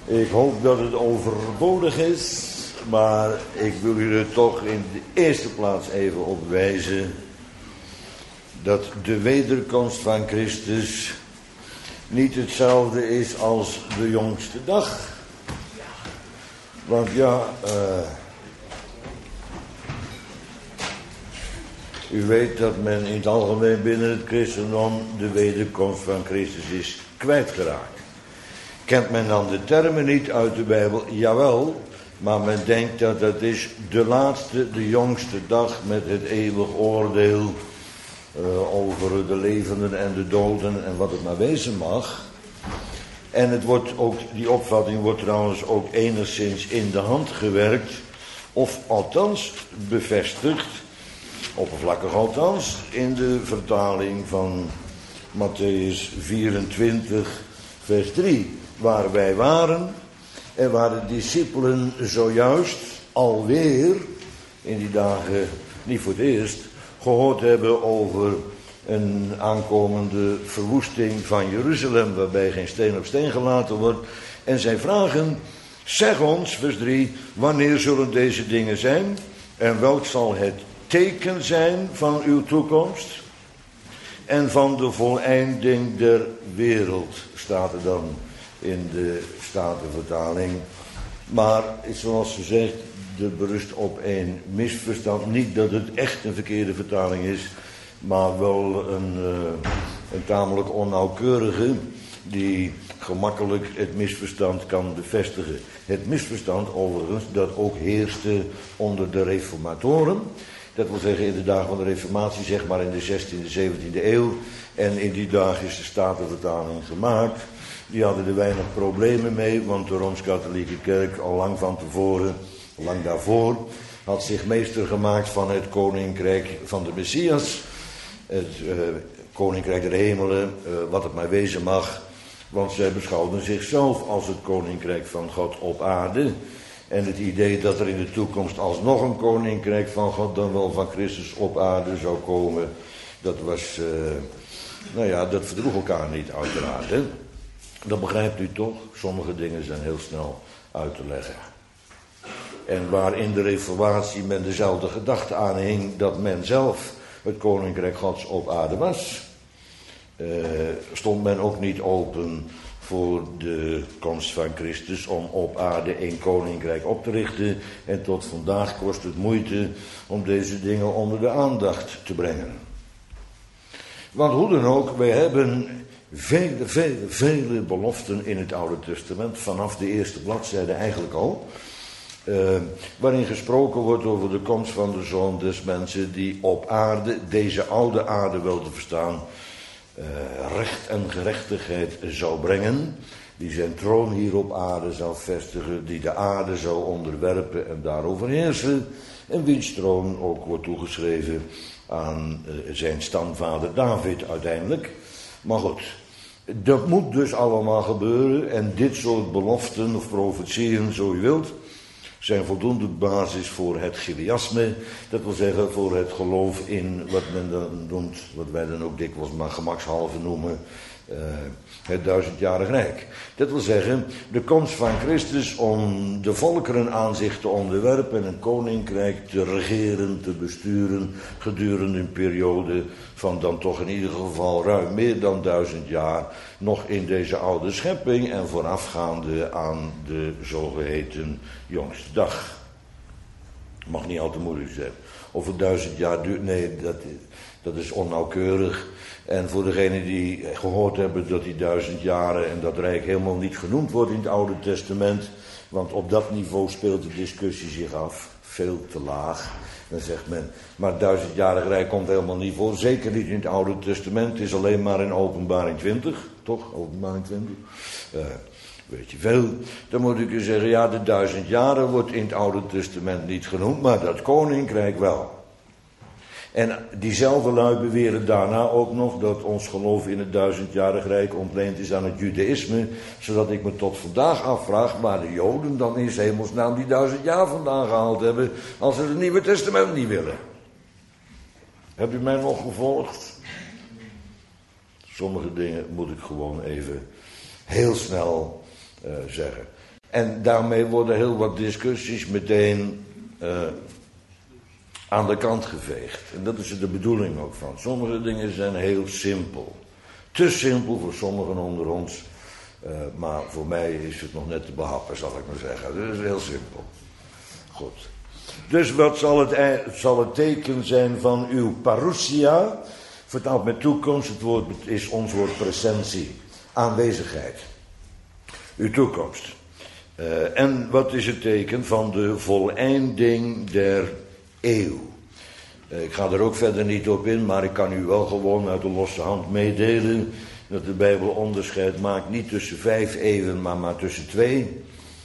Ik hoop dat het overbodig is, maar ik wil u er toch in de eerste plaats even op wijzen dat de wederkomst van Christus niet hetzelfde is als de jongste dag. Want ja, u weet dat men in het algemeen binnen het christendom de wederkomst van Christus is kwijtgeraakt. Kent men dan de termen niet uit de Bijbel? Jawel, maar men denkt dat het is de laatste, de jongste dag met het eeuwig oordeel over de levenden en de doden en wat het maar wezen mag. En het wordt ook, die opvatting wordt trouwens ook enigszins in de hand gewerkt, of althans bevestigd, oppervlakkig althans, in de vertaling van Mattheüs 24, vers 3, waar wij waren en waar de discipelen zojuist alweer in die dagen, niet voor het eerst, gehoord hebben over een aankomende verwoesting van Jeruzalem, waarbij geen steen op steen gelaten wordt. En zij vragen, zeg ons, vers 3, wanneer zullen deze dingen zijn? En welk zal het teken zijn van uw toekomst? En van de voleinding der wereld, staat er dan in de Statenvertaling. Maar, zoals ze zegt, er berust op een misverstand. Niet dat het echt een verkeerde vertaling is, maar wel een tamelijk onnauwkeurige, die gemakkelijk het misverstand kan bevestigen. Het misverstand overigens, dat ook heerste onder de reformatoren. Dat wil zeggen in de dagen van de reformatie, zeg maar in de 16e, 17e eeuw. En in die dagen is de Statenvertaling gemaakt. Die hadden er weinig problemen mee, want de Rooms-Katholieke Kerk al lang van tevoren, lang daarvoor, had zich meester gemaakt van het koninkrijk van de Messias. Het koninkrijk der hemelen, wat het maar wezen mag. Want zij beschouwden zichzelf als het koninkrijk van God op aarde. En het idee dat er in de toekomst alsnog een koninkrijk van God, dan wel van Christus op aarde zou komen, dat was, dat verdroeg elkaar niet uiteraard. Hè? Dat begrijpt u toch? Sommige dingen zijn heel snel uit te leggen. En waar in de reformatie men dezelfde gedachte aanhing dat men zelf het koninkrijk Gods op aarde was, stond men ook niet open voor de komst van Christus om op aarde een koninkrijk op te richten. En tot vandaag kost het moeite om deze dingen onder de aandacht te brengen. Want hoe dan ook, wij hebben vele beloften in het Oude Testament, vanaf de eerste bladzijde eigenlijk al, waarin gesproken wordt over de komst van de Zoon des Mensen, die op aarde, deze oude aarde wel te verstaan, recht en gerechtigheid zou brengen, die zijn troon hier op aarde zou vestigen, die de aarde zou onderwerpen en daarover heersen, en wiens troon ook wordt toegeschreven aan zijn stamvader David uiteindelijk. Maar goed, dat moet dus allemaal gebeuren, en dit soort beloften of profetieën, zo u wilt, zijn voldoende basis voor het chiliasme, dat wil zeggen voor het geloof in wat men dan noemt, wat wij dan ook dikwijls maar gemakshalve noemen, het 1000-jarig rijk. Dat wil zeggen, de komst van Christus om de volkeren aan zich te onderwerpen en een koninkrijk te regeren, te besturen, gedurende een periode van dan toch in ieder geval ruim meer dan 1000 jaar, nog in deze oude schepping en voorafgaande aan de zogeheten jongste dag. Mag niet al te moeilijk zijn. Of het 1000 jaar duurt, nee, dat is onnauwkeurig. En voor degenen die gehoord hebben dat die 1000 jaren en dat rijk helemaal niet genoemd wordt in het Oude Testament, want op dat niveau speelt de discussie zich af, veel te laag. Dan zegt men, maar het 1000-jarig rijk komt helemaal niet voor, zeker niet in het Oude Testament, het is alleen maar in Openbaring 20, toch? Openbaring 20. Weet je veel, dan moet ik u zeggen, ja, de 1000 jaren wordt in het Oude Testament niet genoemd, maar dat koninkrijk wel. En diezelfde lui beweren daarna ook nog dat ons geloof in het 1000-jarig rijk ontleend is aan het judaïsme, zodat ik me tot vandaag afvraag waar de Joden dan in hemelsnaam die 1000 jaar vandaan gehaald hebben, als ze het Nieuwe Testament niet willen. Hebt u mij nog gevolgd? Sommige dingen moet ik gewoon even heel snel zeggen. En daarmee worden heel wat discussies meteen aan de kant geveegd. En dat is de bedoeling ook van. Sommige dingen zijn heel simpel. Te simpel voor sommigen onder ons. Maar voor mij is het nog net te behappen, zal ik maar zeggen. Dat is heel simpel. Goed. Dus wat zal het teken zijn van uw parousia? Vertaald met toekomst, het woord is ons woord presentie. Aanwezigheid. Uw toekomst. En wat is het teken van de voleinding der eeuw? Ik ga er ook verder niet op in, maar ik kan u wel gewoon uit de losse hand meedelen dat de Bijbel onderscheid maakt niet tussen 5 eeuwen, maar tussen 2.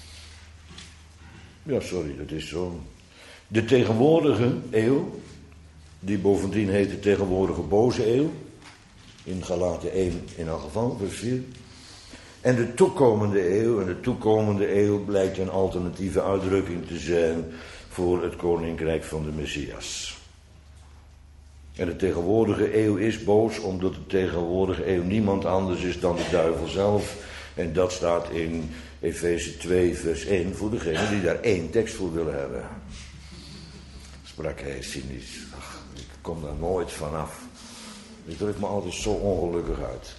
Ja, sorry, dat is zo. De tegenwoordige eeuw, die bovendien heet de tegenwoordige boze eeuw, in Galaten 1 in elk geval, vers 4. En de toekomende eeuw, en de toekomende eeuw blijkt een alternatieve uitdrukking te zijn voor het koninkrijk van de Messias. En de tegenwoordige eeuw is boos, omdat de tegenwoordige eeuw niemand anders is dan de duivel zelf. En dat staat in Efeze 2 vers 1 voor degenen die daar 1 tekst voor willen hebben. Sprak hij cynisch. Ach, ik kom daar nooit vanaf. Ik druk me altijd zo ongelukkig uit.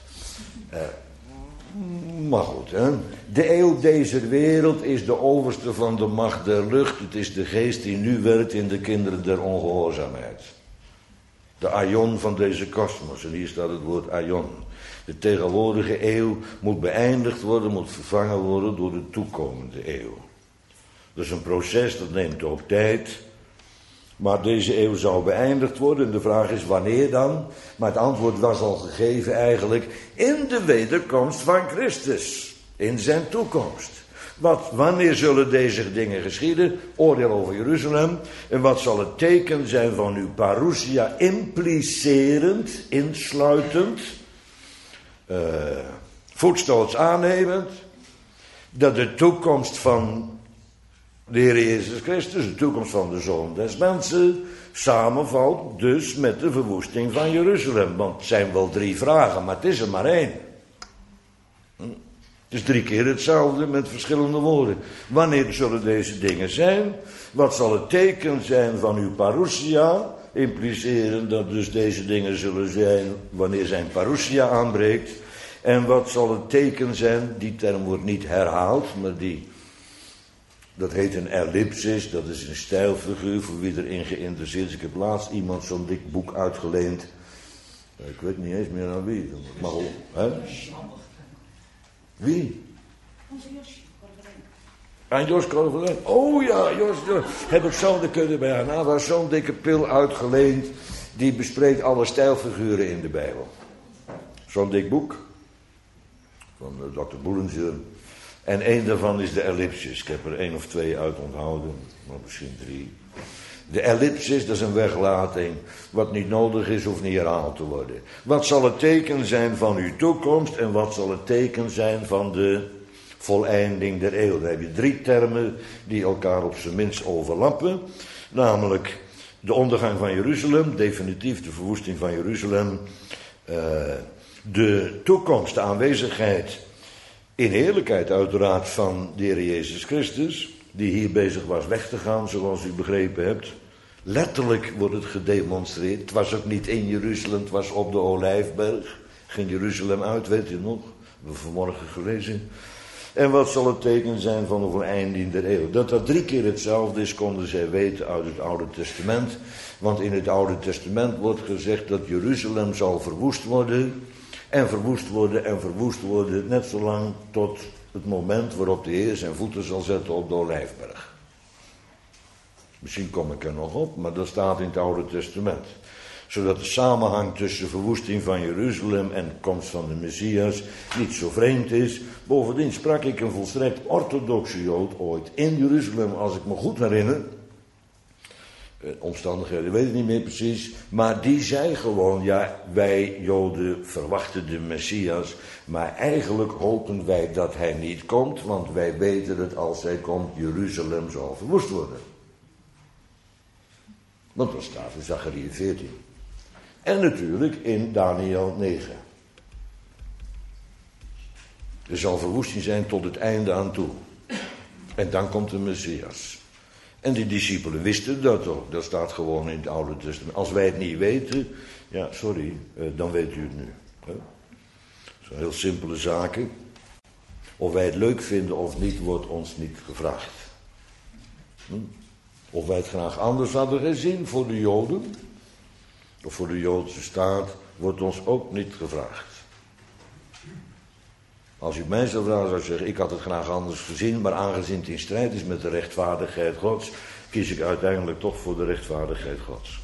Maar goed, hè. De eeuw deze wereld is de overste van de macht der lucht. Het is de geest die nu werkt in de kinderen der ongehoorzaamheid. De aion van deze kosmos. En hier staat het woord aion. De tegenwoordige eeuw moet beëindigd worden, moet vervangen worden door de toekomende eeuw. Dat is een proces, dat neemt ook tijd. Maar deze eeuw zou beëindigd worden. En de vraag is wanneer dan? Maar het antwoord was al gegeven eigenlijk in de wederkomst van Christus. In zijn toekomst. Wanneer zullen deze dingen geschieden? Oordeel over Jeruzalem. En wat zal het teken zijn van uw parousia? Implicerend, insluitend, voetstoots aannemend, dat de toekomst van de Heer Jezus Christus, de toekomst van de Zoon des Mensen, samenvalt dus met de verwoesting van Jeruzalem. Want het zijn wel 3 vragen, maar het is er maar 1. Het is 3 keer hetzelfde met verschillende woorden. Wanneer zullen deze dingen zijn? Wat zal het teken zijn van uw parousia? Impliceren dat dus deze dingen zullen zijn wanneer zijn parousia aanbreekt. En wat zal het teken zijn? Die term wordt niet herhaald, maar dat heet een ellipsis. Dat is een stijlfiguur voor wie erin geïnteresseerd is. Ik heb laatst iemand zo'n dik boek uitgeleend. Ik weet niet eens meer aan wie. Maar hè? Wie? Onze Josje. Aan Jos Korverijn. Oh ja, Jos. Heb ik zo'n kunnen bij haar. Nou, was zo'n dikke pil uitgeleend. Die bespreekt alle stijlfiguren in de Bijbel. Zo'n dik boek. Van Dr. Boulanger. En 1 daarvan is de ellipsis. Ik heb er 1 of 2 uit onthouden. Maar misschien 3. De ellipsis, dat is een weglating. Wat niet nodig is, hoeft niet herhaald te worden. Wat zal het teken zijn van uw toekomst? En wat zal het teken zijn van de voleinding der eeuw? Daar heb je 3 termen die elkaar op zijn minst overlappen. Namelijk de ondergang van Jeruzalem. Definitief de verwoesting van Jeruzalem. De toekomst, de aanwezigheid in heerlijkheid uiteraard van de Heer Jezus Christus, die hier bezig was weg te gaan, zoals u begrepen hebt. Letterlijk wordt het gedemonstreerd. Het was ook niet in Jeruzalem, het was op de Olijfberg. Ging Jeruzalem uit, weet u nog? We hebben vanmorgen gelezen. En wat zal het teken zijn van de voleinding der eeuw? Dat dat 3 keer hetzelfde is, konden zij weten uit het Oude Testament. Want in het Oude Testament wordt gezegd dat Jeruzalem zal verwoest worden. En verwoest worden en verwoest worden, net zolang tot het moment waarop de Heer zijn voeten zal zetten op de Olijfberg. Misschien kom ik er nog op, maar dat staat in het Oude Testament. Zodat de samenhang tussen verwoesting van Jeruzalem en de komst van de Messias niet zo vreemd is. Bovendien sprak ik een volstrekt orthodoxe Jood ooit in Jeruzalem, als ik me goed herinner. Omstandigheden weet ik niet meer precies. Maar die zei gewoon, ja, wij Joden verwachten de Messias. Maar eigenlijk hopen wij dat hij niet komt. Want wij weten dat als hij komt, Jeruzalem zal verwoest worden. Want dat staat in Zachariah 14. En natuurlijk in Daniel 9. Er zal verwoesting zijn tot het einde aan toe. En dan komt de Messias. En die discipelen wisten dat ook. Dat staat gewoon in het Oude Testament. Als wij het niet weten, ja, sorry, dan weet u het nu. Dat zijn heel simpele zaken. Of wij het leuk vinden of niet, wordt ons niet gevraagd. Of wij het graag anders hadden gezien voor de Joden, of voor de Joodse staat, wordt ons ook niet gevraagd. Als u mij zou vragen, zou ik zeggen, ik had het graag anders gezien, maar aangezien het in strijd is met de rechtvaardigheid Gods, kies ik uiteindelijk toch voor de rechtvaardigheid Gods.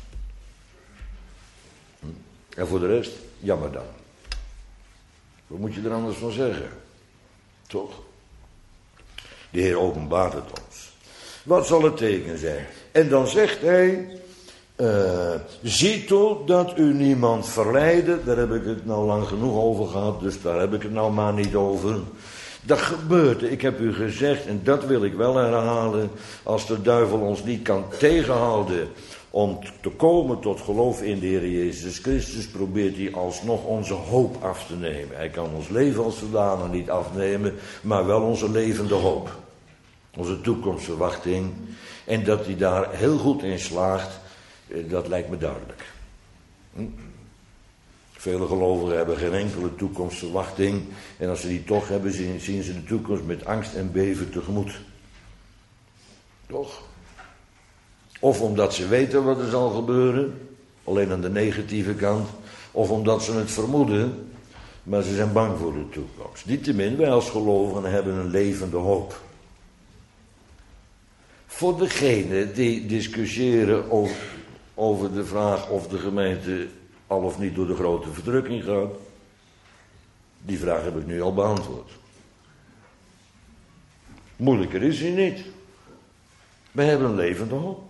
En voor de rest, jammer dan. Wat moet je er anders van zeggen? Toch? De Heer openbaart het ons. Wat zal het teken zijn? En dan zegt hij, zie toe dat u niemand verleiden. Daar heb ik het nou lang genoeg over gehad, dus daar heb ik het nou maar niet over. Dat gebeurt, ik heb u gezegd, en dat wil ik wel herhalen, als de duivel ons niet kan tegenhouden om te komen tot geloof in de Heer Jezus Christus, probeert hij alsnog onze hoop af te nemen. Hij kan ons leven als zodanig niet afnemen, maar wel onze levende hoop. Onze toekomstverwachting. En dat hij daar heel goed in slaagt, dat lijkt me duidelijk. Vele gelovigen hebben geen enkele toekomstverwachting. En als ze die toch hebben, zien ze de toekomst met angst en beven tegemoet. Toch? Of omdat ze weten wat er zal gebeuren, alleen aan de negatieve kant. Of omdat ze het vermoeden, maar ze zijn bang voor de toekomst. Niettemin, wij als gelovigen hebben een levende hoop. Voor degenen die discussiëren over de vraag of de gemeente al of niet door de grote verdrukking gaat, die vraag heb ik nu al beantwoord. Moeilijker is hij niet. We hebben een levende hoop.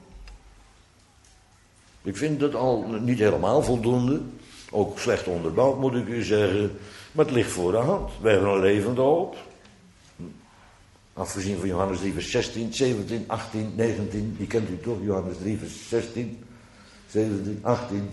Ik vind dat al niet helemaal voldoende. Ook slecht onderbouwd moet ik u zeggen. Maar het ligt voor de hand. We hebben een levende hoop. Afgezien van Johannes 3 vers 16, 17, 18, 19. Die kent u toch? Johannes 3 vers 16, 17, 18.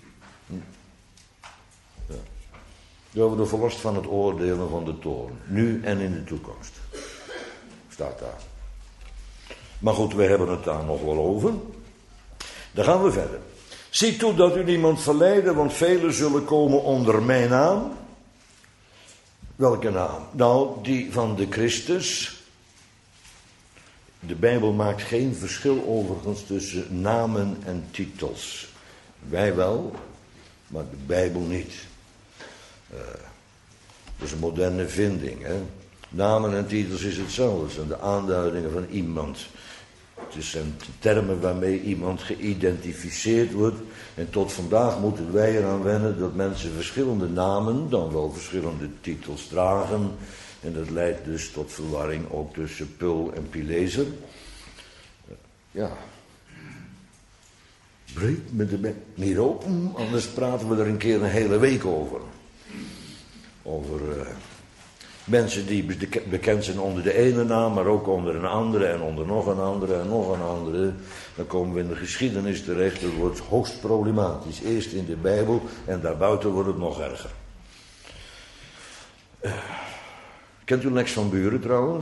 Ja. We worden verlost van het oordelen van de toorn. Nu en in de toekomst. Staat daar. Maar goed, we hebben het daar nog wel over. Dan gaan we verder. Zie toe dat u niemand verleiden, want velen zullen komen onder mijn naam. Welke naam? Nou, die van de Christus. De Bijbel maakt geen verschil overigens tussen namen en titels. Wij wel, maar de Bijbel niet. Dat is een moderne vinding. Hè? Namen en titels is hetzelfde. Het zijn de aanduidingen van iemand. Het zijn termen waarmee iemand geïdentificeerd wordt. En tot vandaag moeten wij eraan wennen dat mensen verschillende namen, dan wel verschillende titels dragen. En dat leidt dus tot verwarring ook tussen Pul en Pileser. Ja. Breek me de bek niet open, anders praten we er een keer een hele week over. Over mensen die bekend zijn onder de ene naam, maar ook onder een andere en onder nog een andere en nog een andere. Dan komen we in de geschiedenis terecht. Dat wordt hoogst problematisch. Eerst in de Bijbel en daarbuiten wordt het nog erger. Kent u Lex van Buren trouwens?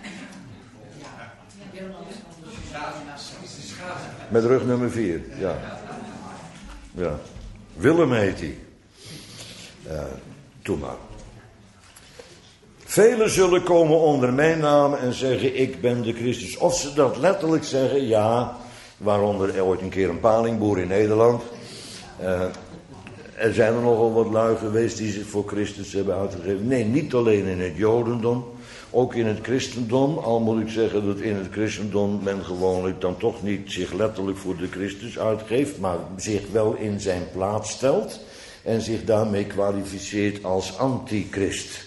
Met rug nummer 4, ja. Ja. Willem heet hij. Doe maar. Velen zullen komen onder mijn naam en zeggen, ik ben de Christus. Of ze dat letterlijk zeggen, ja, waaronder ooit een keer een palingboer in Nederland. Er zijn er nogal wat lui geweest die zich voor Christus hebben uitgegeven. Nee, niet alleen in het Jodendom, ook in het christendom. Al moet ik zeggen dat in het christendom men gewoonlijk dan toch niet zich letterlijk voor de Christus uitgeeft, maar zich wel in zijn plaats stelt en zich daarmee kwalificeert als antichrist.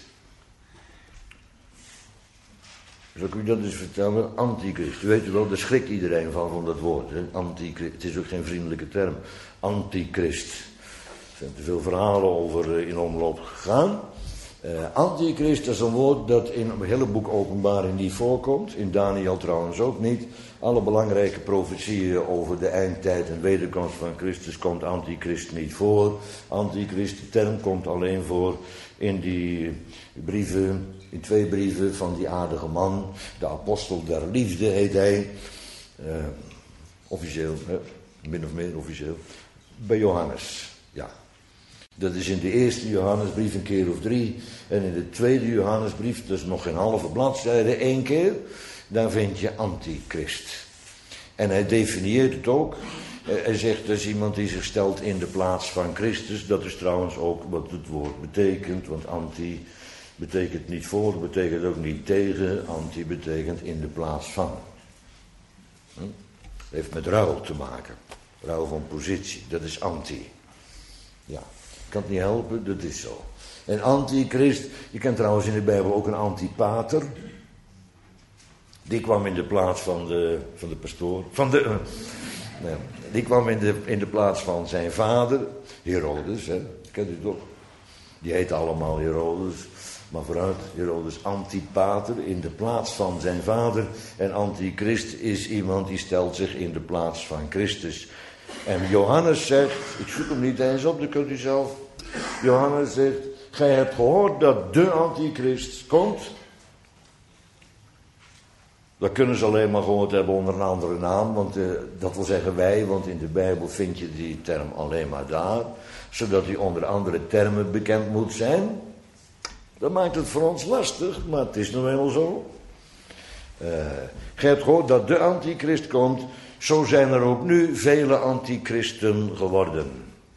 Zal ik u dat eens vertellen? Antichrist. U weet u wel, daar schrikt iedereen van dat woord. Hè? Antichrist. Het is ook geen vriendelijke term. Antichrist. Er zijn te veel verhalen over in omloop gegaan. Antichrist is een woord dat in het hele boek Openbaring niet voorkomt. In Daniel trouwens ook niet. Alle belangrijke profetieën over de eindtijd en wederkomst van Christus komt antichrist niet voor. Antichrist, de term komt alleen voor in die brieven, in 2 brieven van die aardige man. De apostel der liefde heet hij. Officieel, min of meer officieel. Bij Johannes, ja. Dat is in de eerste Johannesbrief een keer of 3. En in de tweede Johannesbrief, dus nog geen halve bladzijde, 1 keer. Daar vind je antichrist. En hij definieert het ook. Hij zegt, dat is iemand die zich stelt in de plaats van Christus. Dat is trouwens ook wat het woord betekent. Want anti betekent niet voor, betekent ook niet tegen. Anti betekent in de plaats van. Het heeft met ruil te maken. Ruil van positie, dat is anti. Ja. Ik kan het niet helpen, dat is zo. En antichrist, je kent trouwens in de Bijbel ook een antipater. Die kwam in de plaats van de pastoor. Die kwam in de plaats van zijn vader, Herodes, hè, kent u het ook? Die heette allemaal Herodes. Maar vooruit, Herodes Antipater in de plaats van zijn vader. En antichrist is iemand die stelt zich in de plaats van Christus. En Johannes zegt, ik zoek hem niet eens op, dat kunt u zelf. Johannes zegt, gij hebt gehoord dat de antichrist komt. Dat kunnen ze alleen maar gehoord hebben onder een andere naam, want dat wil zeggen wij, want in de Bijbel vind je die term alleen maar daar, zodat die onder andere termen bekend moet zijn. Dat maakt het voor ons lastig, maar het is nou eenmaal zo. Gij hebt gehoord dat de antichrist komt, zo zijn er ook nu vele antichristen geworden.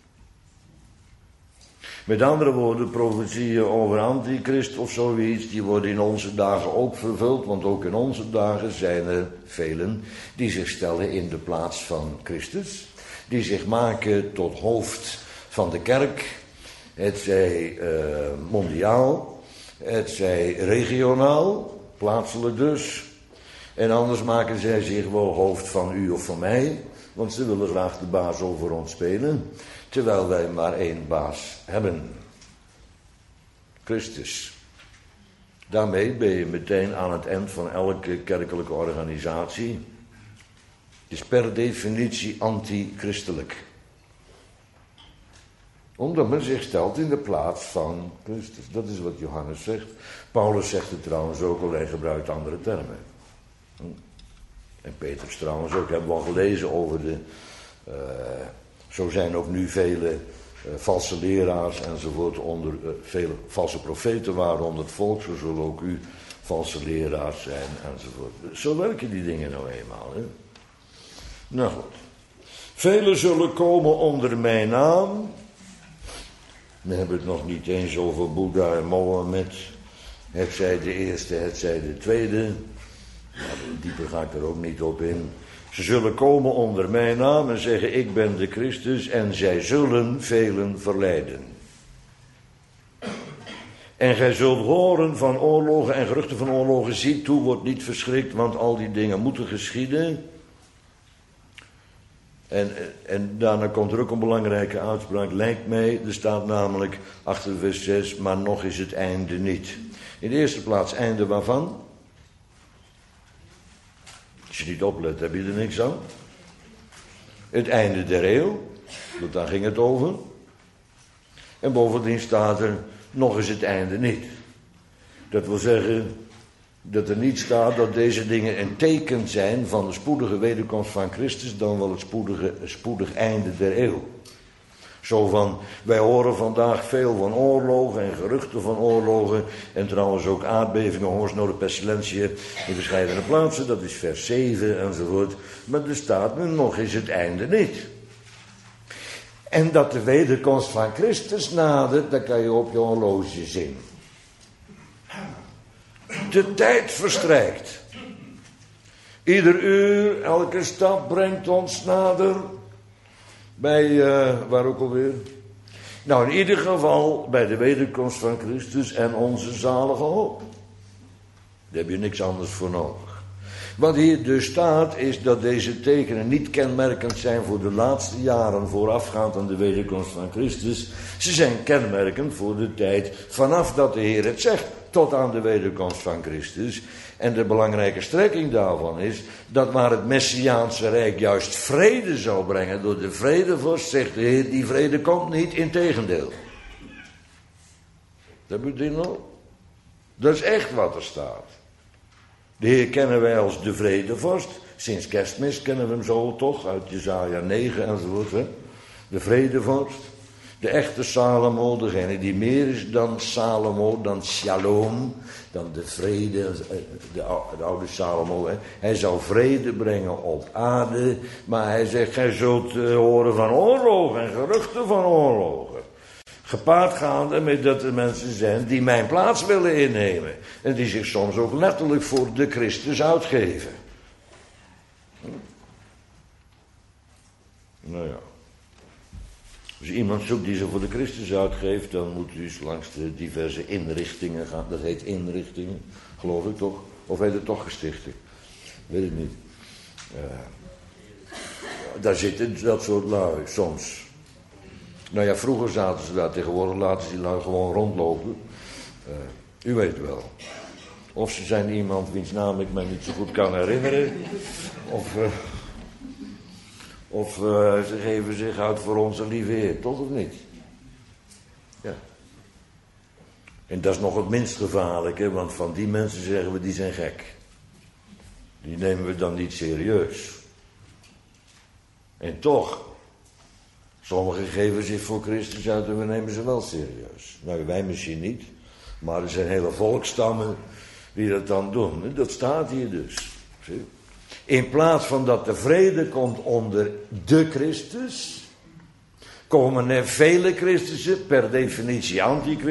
Met andere woorden, profetieën over antichrist of zoiets, die worden in onze dagen ook vervuld, want ook in onze dagen zijn er velen die zich stellen in de plaats van Christus, die zich maken tot hoofd van de kerk, het zij mondiaal, het zij regionaal, plaatselijk dus, en anders maken zij zich wel hoofd van u of van mij, want ze willen graag de baas over ons spelen. Terwijl wij maar 1 baas hebben. Christus. Daarmee ben je meteen aan het eind van elke kerkelijke organisatie. Het is per definitie antichristelijk. Omdat men zich stelt in de plaats van Christus. Dat is wat Johannes zegt. Paulus zegt het trouwens ook, alleen gebruikt andere termen. En Petrus trouwens ook, hebben we al gelezen over de... Zo zijn ook nu vele valse leraars enzovoort, vele valse profeten waren onder het volk, zo zullen ook u valse leraars zijn enzovoort. Zo werken die dingen nou eenmaal. Hè? Nou goed. Velen zullen komen onder mijn naam. We hebben het nog niet eens over Boeddha en Mohammed. Het zij de eerste, het zij de tweede. Nou, dieper ga ik er ook niet op in. Ze zullen komen onder mijn naam en zeggen, ik ben de Christus, en zij zullen velen verleiden. En gij zult horen van oorlogen en geruchten van oorlogen. Zie toe, wordt niet verschrikt, want al die dingen moeten geschieden. En daarna komt er ook een belangrijke uitspraak, lijkt mij. Er staat namelijk achter vers 6, maar nog is het einde niet. In de eerste plaats, einde waarvan? Als je niet oplet, heb je er niks aan. Het einde der eeuw, want daar ging het over. En bovendien staat er, nog is het einde niet. Dat wil zeggen dat er niet staat dat deze dingen een teken zijn van de spoedige wederkomst van Christus, dan wel het spoedig einde der eeuw. Zo van, wij horen vandaag veel van oorlogen en geruchten van oorlogen. En trouwens ook aardbevingen, hongersnoden, pestilentiën in verschillende plaatsen. Dat is vers 7 enzovoort. Maar er staat nu, nog is het einde niet. En dat de wederkomst van Christus nadert, dat kan je op je horloge zien. De tijd verstrijkt. Ieder uur, elke stap brengt ons nader. Bij, waar ook alweer? Nou, in ieder geval bij de wederkomst van Christus en onze zalige hoop. Daar heb je niks anders voor nodig. Wat hier dus staat is dat deze tekenen niet kenmerkend zijn voor de laatste jaren voorafgaand aan de wederkomst van Christus. Ze zijn kenmerkend voor de tijd vanaf dat de Heer het zegt tot aan de wederkomst van Christus. En de belangrijke strekking daarvan is dat waar het Messiaanse Rijk juist vrede zou brengen door de vredevorst, zegt de Heer, die vrede komt niet, integendeel. Dat bedoelt nog? Dat is echt wat er staat. De Heer kennen wij als de vredevorst. Sinds Kerstmis kennen we hem zo toch, uit Jesaja 9 enzovoort. Hè? De vredevorst. De echte Salomo, degene die meer is dan Salomo, dan Shalom, dan de vrede, de oude Salomo. Hè? Hij zal vrede brengen op aarde, maar hij zegt, gij zult horen van oorlogen en geruchten van oorlogen. Gepaard gaande met dat er mensen zijn die mijn plaats willen innemen. En die zich soms ook letterlijk voor de Christus uitgeven. Nou ja. Als iemand zoekt die zich voor de Christus uitgeeft, dan moet u eens langs de diverse inrichtingen gaan. Dat heet inrichtingen, geloof ik toch? Of heet het toch gestichten? Weet ik niet. Daar zitten dat soort lui, soms. Nou ja, vroeger zaten ze daar, tegenwoordig laten ze die lui gewoon rondlopen. U weet wel. Of ze zijn iemand wiens naam ik mij niet zo goed kan herinneren. Of ze geven zich uit voor onze lieve Heer, toch of niet? Ja. En dat is nog het minst gevaarlijke, want van die mensen zeggen we, die zijn gek. Die nemen we dan niet serieus. En toch, sommigen geven zich voor Christus uit en we nemen ze wel serieus. Nou, wij misschien niet, maar er zijn hele volkstammen die dat dan doen. Dat staat hier dus. Zie? In plaats van dat de vrede komt onder de Christus, komen er vele Christussen, per definitie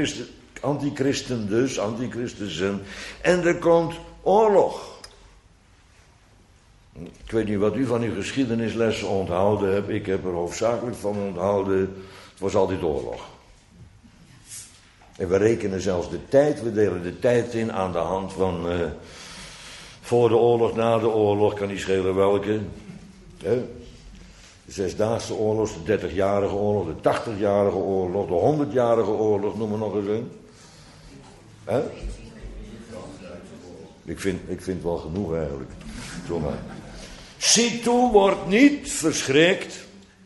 antichristussen, en er komt oorlog. Ik weet niet wat u van uw geschiedenislessen onthouden hebt, ik heb er hoofdzakelijk van onthouden, het was altijd oorlog. En we rekenen zelfs de tijd, we delen de tijd in aan de hand van voor de oorlog, na de oorlog, kan niet schelen welke. Hè? De Zesdaagse oorlog, de 30-jarige oorlog, de 80-jarige oorlog, de 100-jarige oorlog, noem maar nog eens een. Hè? Ik vind wel genoeg eigenlijk. Zo maar. Zie toe, word niet verschrikt.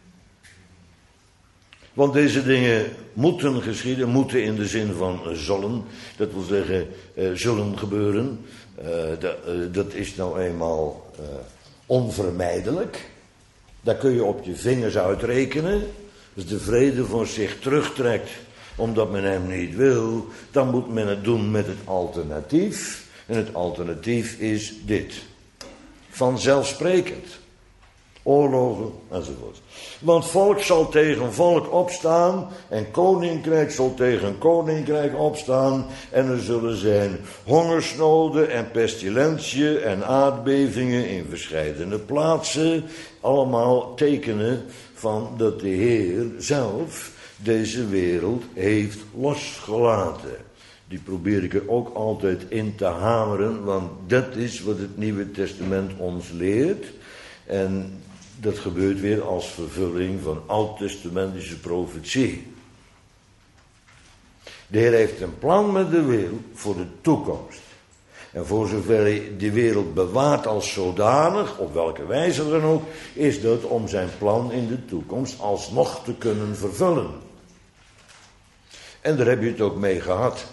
Want deze dingen moeten geschieden, moeten in de zin van zullen. Dat wil zeggen, zullen gebeuren. Dat is nou eenmaal onvermijdelijk. Daar kun je op je vingers uitrekenen. Als de vrede voor zich terugtrekt omdat men hem niet wil, dan moet men het doen met het alternatief. En het alternatief is dit. Vanzelfsprekend. Oorlogen enzovoort. Want volk zal tegen volk opstaan en koninkrijk zal tegen koninkrijk opstaan en er zullen zijn hongersnoden en pestilentiën en aardbevingen in verscheidene plaatsen. Allemaal tekenen van dat de Heer zelf deze wereld heeft losgelaten. Die probeer ik er ook altijd in te hameren, want dat is wat het Nieuwe Testament ons leert. En dat gebeurt weer als vervulling van oud-testamentische profetie. De Heer heeft een plan met de wereld voor de toekomst. En voor zover hij de wereld bewaart als zodanig, op welke wijze dan ook, is dat om zijn plan in de toekomst alsnog te kunnen vervullen. En daar heb je het ook mee gehad.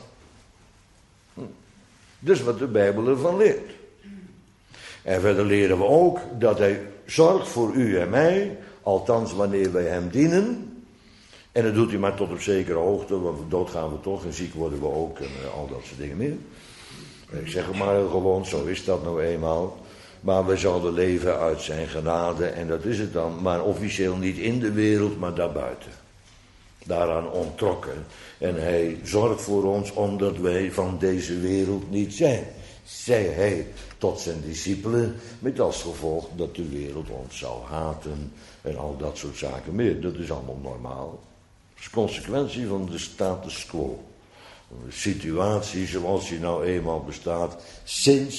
Dus wat de Bijbel ervan leert. En verder leren we ook dat hij zorgt voor u en mij, althans wanneer wij hem dienen. En dat doet hij maar tot op zekere hoogte, want dood gaan we toch en ziek worden we ook en al dat soort dingen meer. Ik zeg het maar heel gewoon, zo is dat nou eenmaal. Maar we zouden leven uit zijn genade en dat is het dan. Maar officieel niet in de wereld, maar daarbuiten. Daaraan onttrokken. En hij zorgt voor ons omdat wij van deze wereld niet zijn. Zei hij tot zijn discipelen, met als gevolg dat de wereld ons zou haten en al dat soort zaken meer. Dat is allemaal normaal. Dat is consequentie van de status quo. De situatie zoals die nou eenmaal bestaat sinds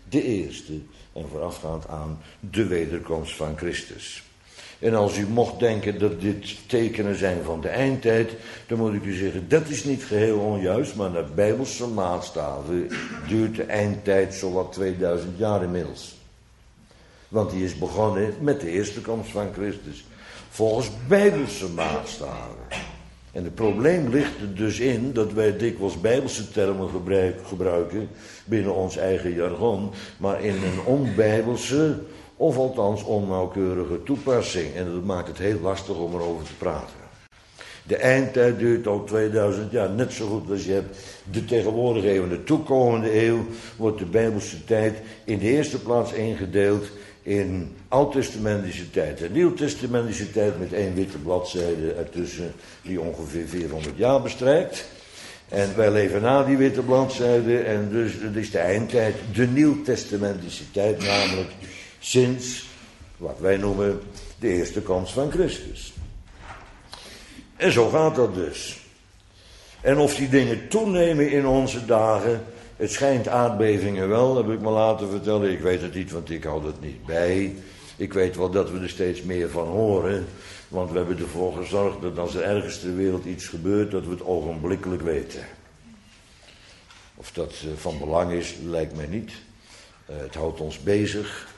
De eerste en voorafgaand aan de wederkomst van Christus. En als u mocht denken dat dit tekenen zijn van de eindtijd, dan moet ik u zeggen, dat is niet geheel onjuist, maar naar bijbelse maatstaven duurt de eindtijd zowat 2000 jaar inmiddels. Want die is begonnen met de eerste komst van Christus. Volgens bijbelse maatstaven. En het probleem ligt er dus in dat wij dikwijls bijbelse termen gebruiken binnen ons eigen jargon, maar in een onbijbelse of althans onnauwkeurige toepassing. En dat maakt het heel lastig om erover te praten. De eindtijd duurt ook 2000 jaar. Net zo goed als je hebt de tegenwoordige eeuw en de toekomende eeuw, wordt de bijbelse tijd in de eerste plaats ingedeeld in oud-testamentische tijd en nieuw-testamentische tijd met 1 witte bladzijde ertussen die ongeveer 400 jaar bestrijkt. En wij leven na die witte bladzijde en dus het is de eindtijd, de nieuw-testamentische tijd, namelijk sinds wat wij noemen de eerste komst van Christus. En zo gaat dat dus. En of die dingen toenemen in onze dagen, het schijnt aardbevingen wel, heb ik me laten vertellen. Ik weet het niet, want ik hou het niet bij. Ik weet wel dat we er steeds meer van horen. Want we hebben ervoor gezorgd dat als er ergens ter wereld iets gebeurt, dat we het ogenblikkelijk weten. Of dat van belang is, lijkt mij niet. Het houdt ons bezig.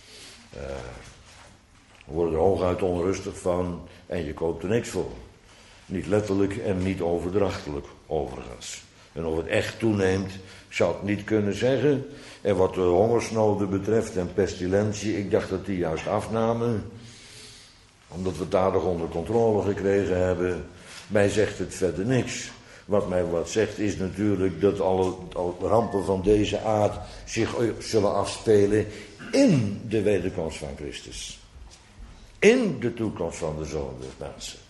We worden er hooguit onrustig van en je koopt er niks voor. Niet letterlijk en niet overdrachtelijk, overigens. En of het echt toeneemt, ik zou het niet kunnen zeggen. En wat de hongersnoden betreft en pestilentie, ik dacht dat die juist afnamen. Omdat we het aardig onder controle gekregen hebben. Mij zegt het verder niks. Wat mij wat zegt is natuurlijk dat alle rampen van deze aard zich zullen afspelen in de wederkomst van Christus. In de toekomst van de Zoon des Mensen.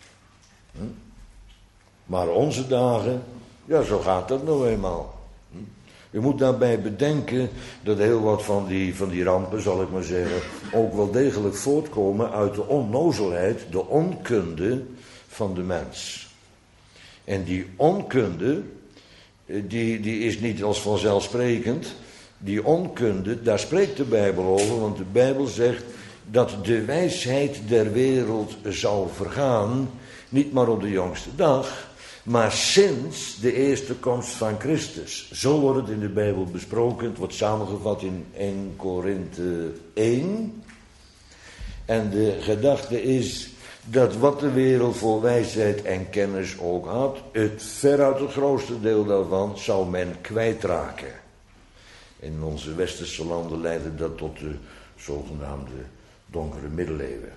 Maar onze dagen, ja, zo gaat dat nou eenmaal. Je moet daarbij bedenken dat heel wat van die rampen, zal ik maar zeggen, ook wel degelijk voortkomen uit de onnozelheid, de onkunde van de mens. En die onkunde, die is niet als vanzelfsprekend. Die onkunde, daar spreekt de Bijbel over, want de Bijbel zegt dat de wijsheid der wereld zal vergaan, niet maar op de jongste dag, maar sinds de eerste komst van Christus. Zo wordt het in de Bijbel besproken. Het wordt samengevat in 1 Korinthe 1. En de gedachte is dat wat de wereld voor wijsheid en kennis ook had, het veruit het grootste deel daarvan zou men kwijtraken. In onze westerse landen leidde dat tot de zogenaamde donkere middeleeuwen.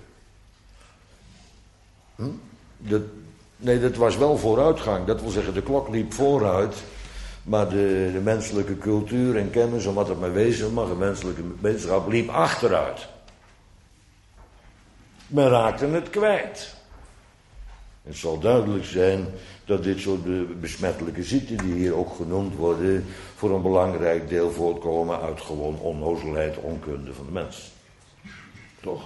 Dat was wel vooruitgang. Dat wil zeggen, de klok liep vooruit. Maar de menselijke cultuur en kennis, en wat het maar wezen mag, de menselijke wetenschap liep achteruit. Men raakte het kwijt. Het zal duidelijk zijn dat dit soort besmettelijke ziekten, die hier ook genoemd worden, voor een belangrijk deel voortkomen uit gewoon onnozelheid, onkunde van de mens. Toch?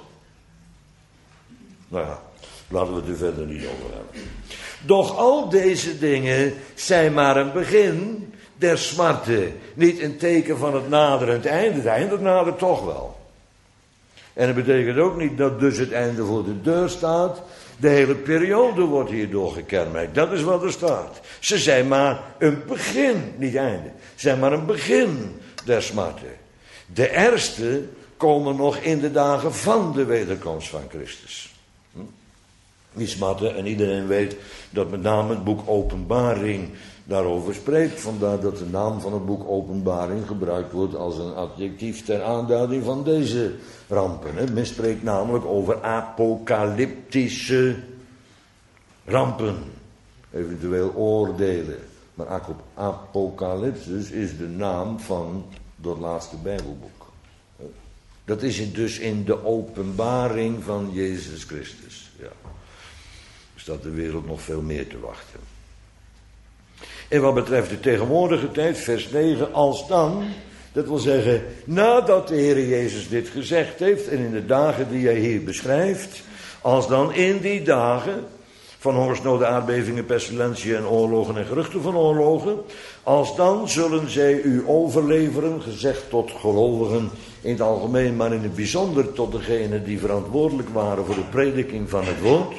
Nou ja, laten we het er verder niet over hebben. Doch al deze dingen zijn maar een begin der smarten. Niet een teken van het naderend einde. Het einde nadert toch wel. En dat betekent ook niet dat dus het einde voor de deur staat. De hele periode wordt hierdoor gekenmerkt. Dat is wat er staat. Ze zijn maar een begin, niet einde. Ze zijn maar een begin der smarten. De ergste komen nog in de dagen van de wederkomst van Christus. Die smarten, en iedereen weet dat met name het boek Openbaring daarover spreekt. Vandaar dat de naam van het boek Openbaring gebruikt wordt als een adjectief ter aanduiding van deze rampen. Men spreekt namelijk over apocalyptische rampen. Eventueel oordelen. Maar apocalypsis is de naam van dat laatste Bijbelboek. Dat is dus in de openbaring van Jezus Christus. Ja. Er staat de wereld nog veel meer te wachten. En wat betreft de tegenwoordige tijd, vers 9, als dan, dat wil zeggen, nadat de Heer Jezus dit gezegd heeft, en in de dagen die hij hier beschrijft, als dan in die dagen, van hongersnood, aardbevingen, pestilentiën en oorlogen en geruchten van oorlogen. Alsdan zullen zij u overleveren, gezegd tot gelovigen in het algemeen, maar in het bijzonder tot degenen die verantwoordelijk waren voor de prediking van het woord.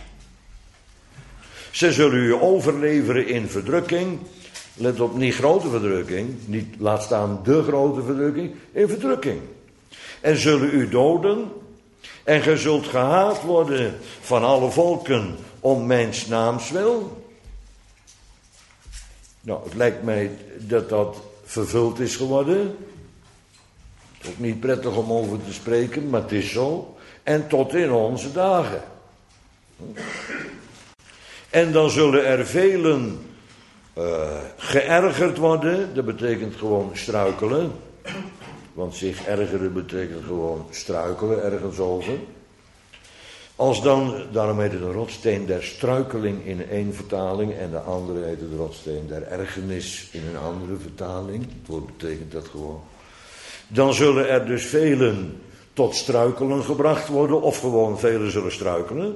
Zij zullen u overleveren in verdrukking. Let op, niet grote verdrukking, niet laat staan de grote verdrukking, in verdrukking. En zullen u doden, en gij zult gehaat worden van alle volken om mijns naams wil. Nou, het lijkt mij dat dat vervuld is geworden. Ook niet prettig om over te spreken, maar het is zo. En tot in onze dagen. En dan zullen er velen geërgerd worden. Dat betekent gewoon struikelen. Want zich ergeren betekent gewoon struikelen ergens over. Als dan, daarom heet het de rotsteen der struikeling in één vertaling. En de andere heet het de rotsteen der ergernis in een andere vertaling. Het woord betekent dat gewoon. Dan zullen er dus velen tot struikelen gebracht worden. Of gewoon velen zullen struikelen.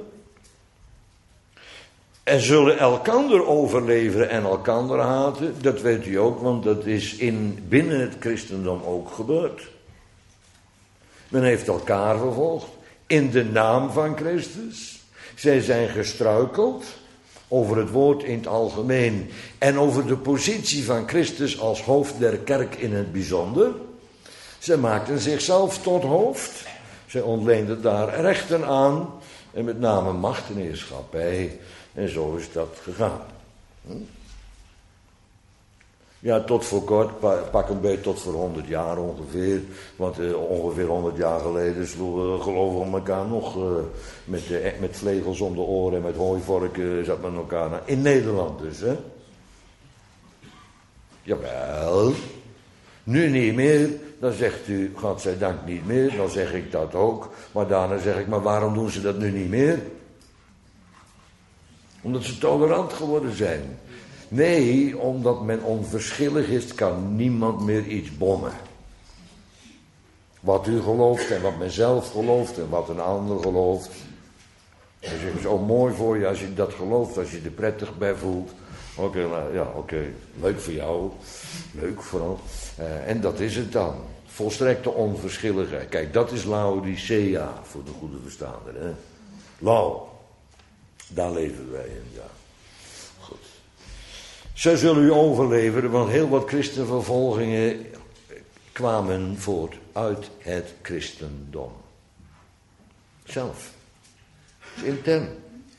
En zullen elkander overleveren en elkander haten. Dat weet u ook, want dat is binnen het christendom ook gebeurd. Men heeft elkaar vervolgd. In de naam van Christus. Zij zijn gestruikeld over het woord in het algemeen. En over de positie van Christus als hoofd der kerk in het bijzonder. Zij maakten zichzelf tot hoofd. Zij ontleenden daar rechten aan. En met name macht en heerschappij. En zo is dat gegaan. Ja, tot voor kort, pak een beetje tot voor 100 jaar ongeveer. Want ongeveer 100 jaar geleden sloegen gelovigen elkaar nog met vlegels om de oren en met hooivorken zat men elkaar in Nederland dus, hè. Jawel. Nu niet meer. Dan zegt u, godzijdank niet meer. Dan zeg ik dat ook. Maar daarna zeg ik, maar waarom doen ze dat nu niet meer? Omdat ze tolerant geworden zijn. Nee, omdat men onverschillig is, kan niemand meer iets bommen. Wat u gelooft en wat men zelf gelooft en wat een ander gelooft. Dat is zo mooi voor je als je dat gelooft, als je er prettig bij voelt. Oké, leuk voor jou. Leuk vooral. En dat is het dan. Volstrekte onverschilligheid. Kijk, dat is Laodicea voor de goede verstaander. Hè? Lau. Daar leven wij in, ja. Goed. Zij zullen u overleveren, want heel wat christenvervolgingen kwamen voort uit het christendom. Zelf. Het is intern.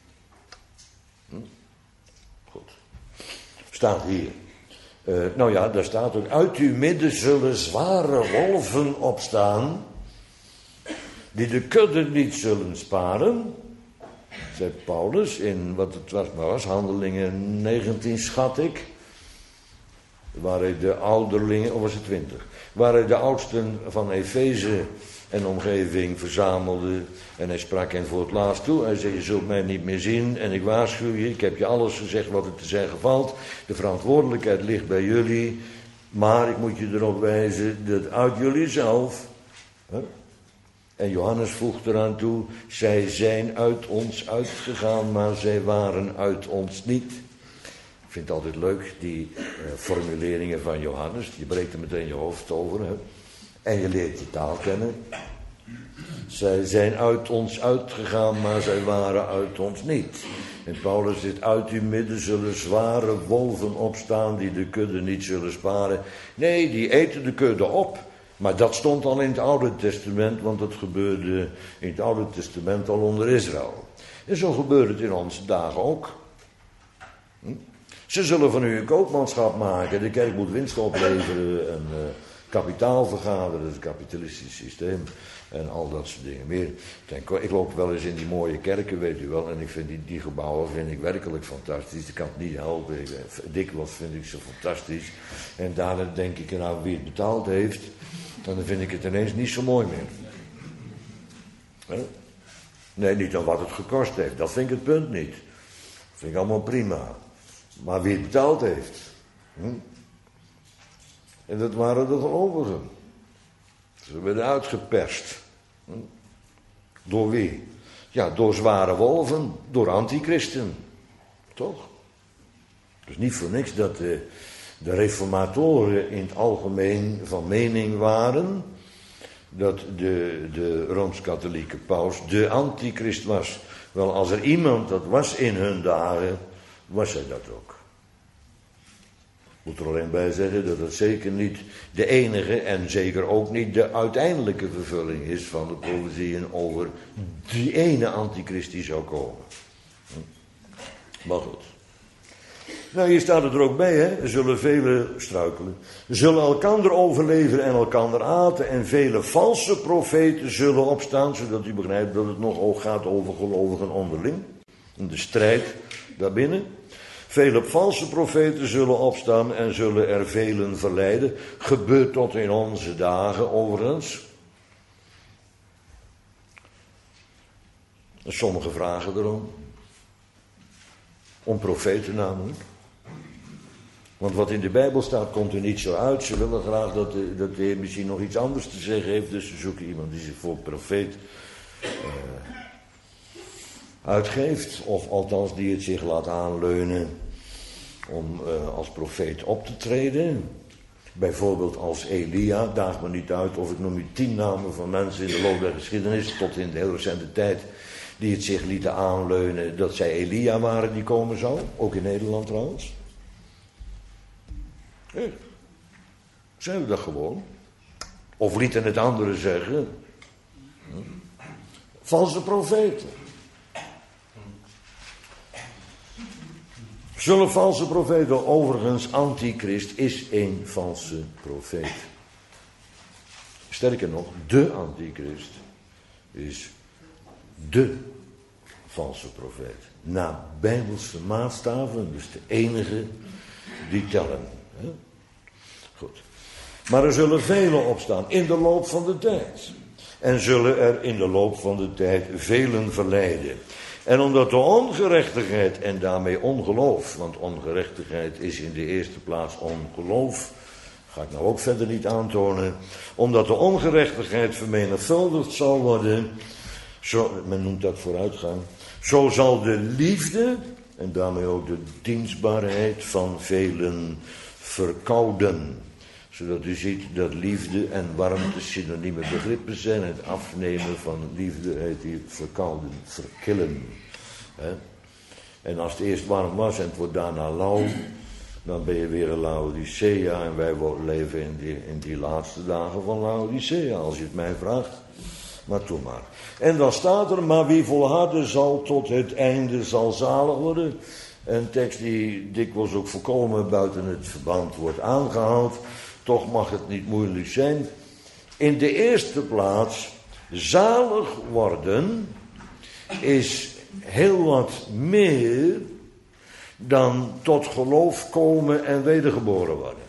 Goed. Staat hier. Daar staat ook, uit uw midden zullen zware wolven opstaan, die de kudde niet zullen sparen. Zei Paulus in wat het was, Handelingen 19 schat ik. Waar hij de ouderlingen, of was het 20? Waar hij de oudsten van Efeze en omgeving verzamelde. En hij sprak hen voor het laatst toe. Hij zei, je zult mij niet meer zien en ik waarschuw je. Ik heb je alles gezegd wat er te zeggen valt. De verantwoordelijkheid ligt bij jullie. Maar ik moet je erop wijzen dat uit jullie zelf... En Johannes voegt eraan toe, zij zijn uit ons uitgegaan, maar zij waren uit ons niet. Ik vind het altijd leuk, die formuleringen van Johannes. Je breekt er meteen je hoofd over. Hè? En je leert je taal kennen. Zij zijn uit ons uitgegaan, maar zij waren uit ons niet. En Paulus zegt, uit uw midden zullen zware wolven opstaan die de kudde niet zullen sparen. Nee, die eten de kudde op. Maar dat stond al in het Oude Testament, want dat gebeurde in het Oude Testament al onder Israël. En zo gebeurt het in onze dagen ook. Ze zullen van u een koopmanschap maken, de kerk moet winst opleveren en kapitaal vergaderen, dat is het kapitalistisch systeem en al dat soort dingen meer. Ik loop wel eens in die mooie kerken, weet u wel, en ik vind die gebouwen vind ik werkelijk fantastisch. Ik kan het niet helpen, dikwijls vind ik ze fantastisch. En daarna denk ik, nou, wie het betaald heeft, dan vind ik het ineens niet zo mooi meer. Nee, niet aan wat het gekost heeft, dat vind ik het punt niet. Dat vind ik allemaal prima. Maar wie het betaald heeft. En dat waren de gelovigen. Ze werden uitgeperst. Door wie? Ja, door zware wolven, door antichristen. Toch? Dus niet voor niks dat de reformatoren in het algemeen van mening waren dat de Rooms-Katholieke paus de antichrist was. Wel, als er iemand dat was in hun dagen, was hij dat ook. Ik moet er alleen bij zeggen dat het zeker niet de enige en zeker ook niet de uiteindelijke vervulling is van de profetieën over die ene antichrist die zou komen. Maar goed. Nou, hier staat het er ook bij, hè. Er zullen velen struikelen. Er zullen elkander overleveren en elkander haten. En vele valse profeten zullen opstaan. Zodat u begrijpt dat het nog ook gaat over gelovigen onderling. In de strijd daarbinnen. Vele valse profeten zullen opstaan en zullen er velen verleiden. Gebeurt tot in onze dagen overigens. En sommigen vragen erom. Om profeten namelijk. Want wat in de Bijbel staat komt er niet zo uit. Ze willen graag dat de Heer misschien nog iets anders te zeggen heeft. Dus ze zoeken iemand die zich voor profeet uitgeeft. Of althans die het zich laat aanleunen om als profeet op te treden. Bijvoorbeeld als Elia. Daag me niet uit of ik noem u 10 namen van mensen in de loop der geschiedenis. Tot in de heel recente tijd. Die het zich lieten aanleunen dat zij Elia waren die komen zou. Ook in Nederland trouwens. Echt. Zijn we dat gewoon? Of lieten het anderen zeggen. Valse profeten. Zullen valse profeten, overigens antichrist is een valse profeet. Sterker nog, de antichrist is de valse profeet. Na bijbelse maatstaven, dus de enige die tellen. Goed. Maar er zullen velen opstaan in de loop van de tijd. En zullen er in de loop van de tijd velen verleiden. En omdat de ongerechtigheid en daarmee ongeloof, want ongerechtigheid is in de eerste plaats ongeloof, ga ik nou ook verder niet aantonen, omdat de ongerechtigheid vermenigvuldigd zal worden, zo, men noemt dat vooruitgang, zo zal de liefde en daarmee ook de dienstbaarheid van velen verkouden. Zodat u ziet dat liefde en warmte synonieme begrippen zijn. Het afnemen van liefde heet hier verkouden, verkillen. En als het eerst warm was en het wordt daarna lauw, dan ben je weer een Laodicea. En wij leven in die laatste dagen van Laodicea, als je het mij vraagt. Maar toe maar. En dan staat er, maar wie volharden zal tot het einde zal zalig worden. Een tekst die dikwijls ook volkomen buiten het verband wordt aangehaald. Toch mag het niet moeilijk zijn. In de eerste plaats, zalig worden is heel wat meer dan tot geloof komen en wedergeboren worden.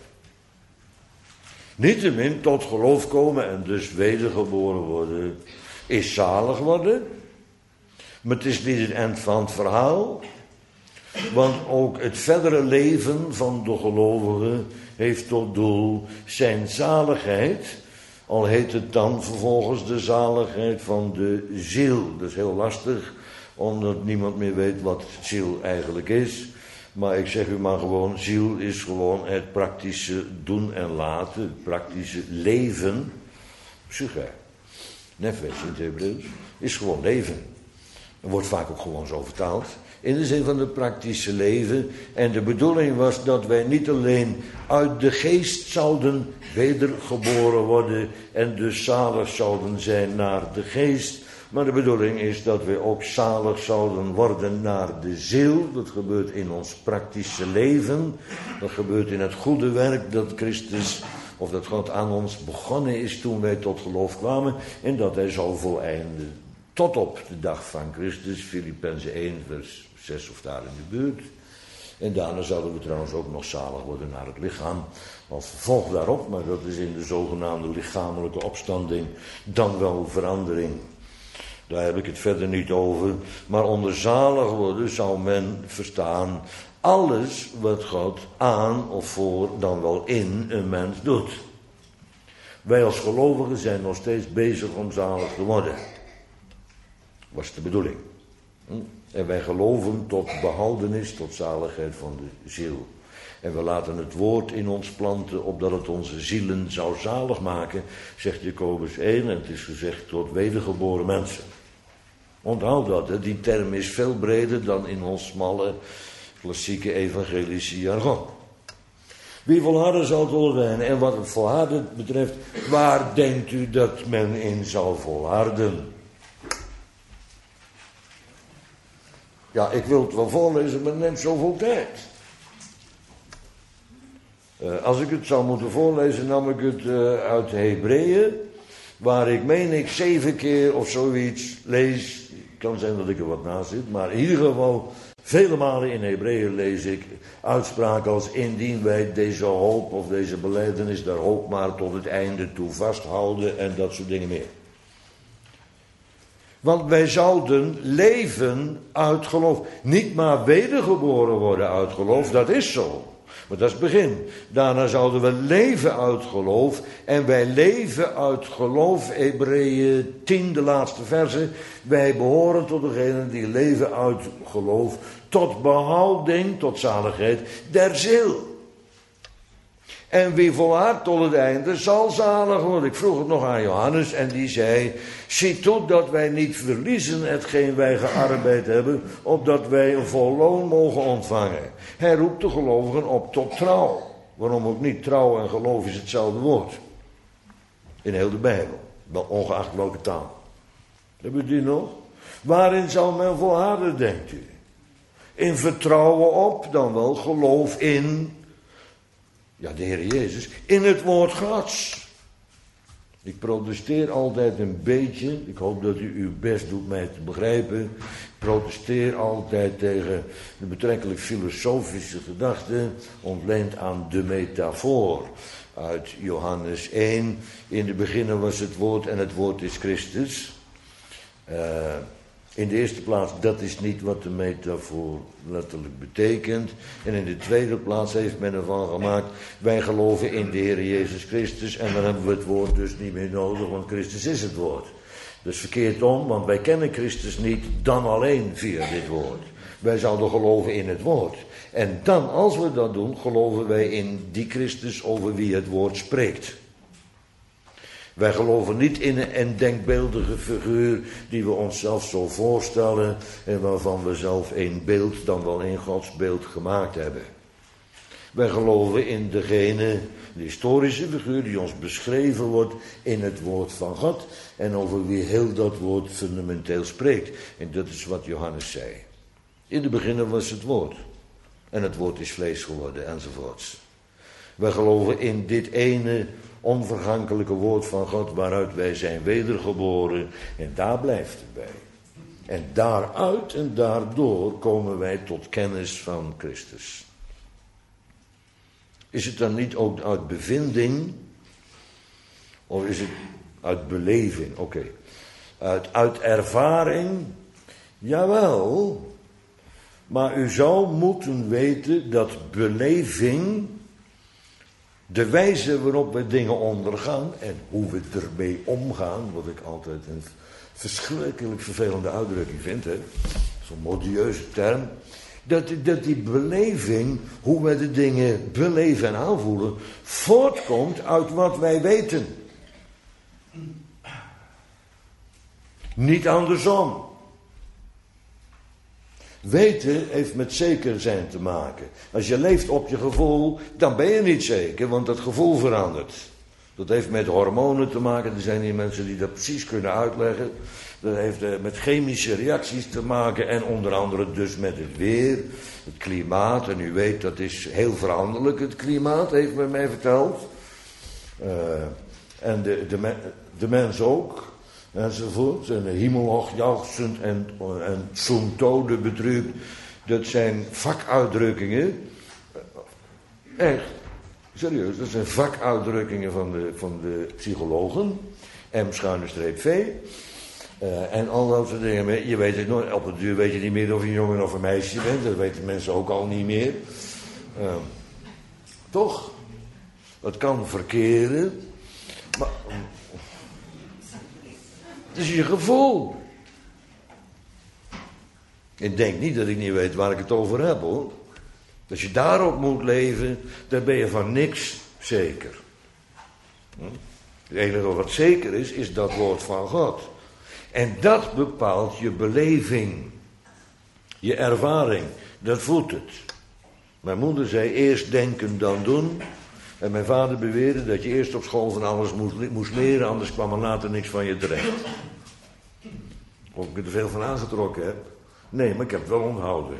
Niettemin tot geloof komen en dus wedergeboren worden is zalig worden. Maar het is niet het eind van het verhaal. Want ook het verdere leven van de gelovigen heeft tot doel zijn zaligheid. Al heet het dan vervolgens de zaligheid van de ziel. Dat is heel lastig, omdat niemand meer weet wat ziel eigenlijk is. Maar ik zeg u maar gewoon, ziel is gewoon het praktische doen en laten. Het praktische leven. Psyche. Nefesh in het Hebreeuws. Is gewoon leven. Dat wordt vaak ook gewoon zo vertaald. In de zin van het praktische leven. En de bedoeling was dat wij niet alleen uit de geest zouden wedergeboren worden. En dus zalig zouden zijn naar de geest. Maar de bedoeling is dat we ook zalig zouden worden naar de ziel. Dat gebeurt in ons praktische leven. Dat gebeurt in het goede werk dat Christus, of dat God aan ons begonnen is toen wij tot geloof kwamen. En dat hij zal voleinden. Tot op de dag van Christus, Filippenzen 1 vers 6 of daar in de buurt. En daarna zouden we trouwens ook nog zalig worden naar het lichaam. Als vervolg daarop, maar dat is in de zogenaamde lichamelijke opstanding, dan wel verandering. Daar heb ik het verder niet over. Maar onder zalig worden zou men verstaan alles wat God aan of voor dan wel in een mens doet. Wij als gelovigen zijn nog steeds bezig om zalig te worden. Was de bedoeling. En wij geloven tot behoudenis, tot zaligheid van de ziel. En we laten het woord in ons planten, opdat het onze zielen zou zalig maken, zegt Jacobus 1, en het is gezegd tot wedergeboren mensen. Onthoud dat, hè? Die term is veel breder dan in ons smalle, klassieke evangelische jargon. Wie volharden zal tollen. En wat het volharden betreft, waar denkt u dat men in zal volharden? Ja, ik wil het wel voorlezen, maar het neemt zoveel tijd. Als ik het zou moeten voorlezen, nam ik het uit Hebreeën, waar ik 7 keer of zoiets lees. Het kan zijn dat ik er wat naast zit, maar in ieder geval vele malen in Hebreeën lees ik uitspraken als: indien wij deze hoop of deze belijdenis der hoop maar tot het einde toe vasthouden en dat soort dingen meer. Want wij zouden leven uit geloof. Niet maar wedergeboren worden uit geloof, dat is zo. Maar dat is het begin. Daarna zouden we leven uit geloof. En wij leven uit geloof, Hebreeën 10, de laatste verse. Wij behoren tot degenen die leven uit geloof. Tot behouding, tot zaligheid der ziel. En wie volhardt tot het einde zal zalig worden. Ik vroeg het nog aan Johannes en die zei: zie toe dat wij niet verliezen hetgeen wij gearbeid hebben, opdat wij een vol loon mogen ontvangen. Hij roept de gelovigen op tot trouw. Waarom ook niet? Trouw en geloof is hetzelfde woord. In heel de Bijbel. Ongeacht welke taal. Hebben we die nog? Waarin zal men volharden, denkt u? In vertrouwen op, dan wel geloof in... Ja, de Heer Jezus, in het woord Gods. Ik protesteer altijd een beetje, ik hoop dat u uw best doet mij te begrijpen. Ik protesteer altijd tegen de betrekkelijk filosofische gedachte, ontleend aan de metafoor. Uit Johannes 1, in de beginnen was het woord en het woord is Christus. In de eerste plaats, dat is niet wat de metafoor letterlijk betekent. En in de tweede plaats heeft men ervan gemaakt: wij geloven in de Heer Jezus Christus en dan hebben we het woord dus niet meer nodig, want Christus is het woord. Dat is verkeerd om, want wij kennen Christus niet dan alleen via dit woord. Wij zouden geloven in het woord. En dan, als we dat doen, geloven wij in die Christus over wie het woord spreekt. Wij geloven niet in een denkbeeldige figuur die we onszelf zo voorstellen en waarvan we zelf een beeld, dan wel een godsbeeld gemaakt hebben. Wij geloven in degene, de historische figuur die ons beschreven wordt in het woord van God en over wie heel dat woord fundamenteel spreekt. En dat is wat Johannes zei. In de beginnen was het woord en het woord is vlees geworden enzovoorts. Wij geloven in dit ene onvergankelijke woord van God waaruit wij zijn wedergeboren en daar blijft het bij. En daaruit en daardoor komen wij tot kennis van Christus. Is het dan niet ook uit bevinding of is het uit beleving? Oké. Uit ervaring? Jawel. Maar u zou moeten weten dat beleving, de wijze waarop we dingen ondergaan en hoe we ermee omgaan, wat ik altijd een verschrikkelijk vervelende uitdrukking vind, hè? Zo'n modieuze term, dat die beleving, hoe we de dingen beleven en aanvoelen, voortkomt uit wat wij weten. Niet andersom. Weten heeft met zeker zijn te maken. Als je leeft op je gevoel, dan ben je niet zeker, want dat gevoel verandert. Dat heeft met hormonen te maken. Er zijn hier mensen die dat precies kunnen uitleggen. Dat heeft met chemische reacties te maken en onder andere dus met het weer, het klimaat. En u weet, dat is heel veranderlijk, het klimaat, heeft men mij verteld. En de mens ook. Enzovoort. En hemelhochjauchzend en zum Tode betrübt. Dat zijn vakuitdrukkingen. Echt. Serieus. Dat zijn vakuitdrukkingen van de psychologen. M-V. En al dat soort dingen. Je weet het nooit. Op het duur weet je niet meer of je een jongen of een meisje bent. Dat weten mensen ook al niet meer. Toch? Dat kan verkeren. Maar... het is je gevoel. Ik denk niet dat ik niet weet waar ik het over heb, hoor. Als je daarop moet leven, dan ben je van niks zeker. Het enige wat zeker is dat woord van God. En dat bepaalt je beleving. Je ervaring. Dat voedt het. Mijn moeder zei eerst denken dan doen. En mijn vader beweerde dat je eerst op school van alles moest leren, anders kwam er later niks van je terecht. Of ik er veel van aangetrokken heb? Nee, maar ik heb het wel onthouden.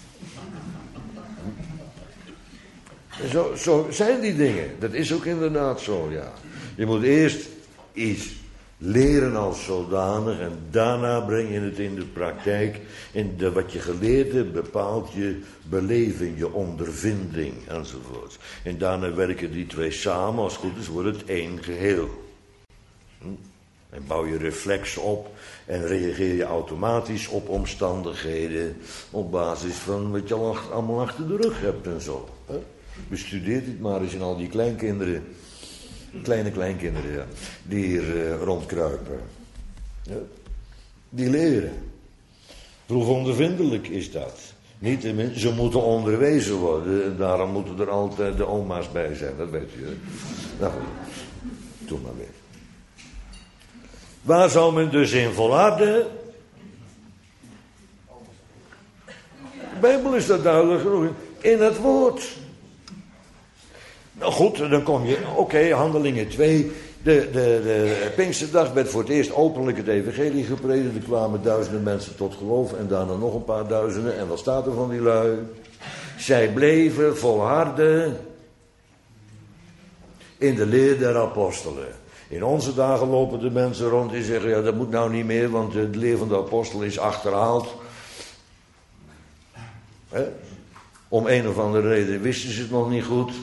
Zo zijn die dingen. Dat is ook inderdaad zo, ja. Je moet eerst iets leren als zodanig en daarna breng je het in de praktijk. En wat je geleerd hebt bepaalt je beleving, je ondervinding enzovoort. En daarna werken die twee samen, als het goed is, wordt het één geheel. En bouw je reflex op en reageer je automatisch op omstandigheden op basis van wat je allemaal achter de rug hebt en zo. Bestudeer dit maar eens in al die kleinkinderen. Kleine kleinkinderen, ja, die hier rondkruipen. Ja, die leren. Hoe ondervindelijk is dat? Niettemin, ze moeten onderwezen worden. En daarom moeten er altijd de oma's bij zijn, dat weet u. Hè? Nou goed, doe maar weer. Waar zou men dus in volharden? De Bijbel is dat duidelijk genoeg. In het woord. Nou goed, dan kom je, Handelingen 2. De Pinksterdag werd voor het eerst openlijk het evangelie gepredikt. Er kwamen duizenden mensen tot geloof en daarna nog een paar duizenden. En wat staat er van die lui? Zij bleven volharden in de leer der apostelen. In onze dagen lopen de mensen rond die zeggen, ja, dat moet nou niet meer, want de leer van de apostel is achterhaald. Om een of andere reden wisten ze het nog niet goed.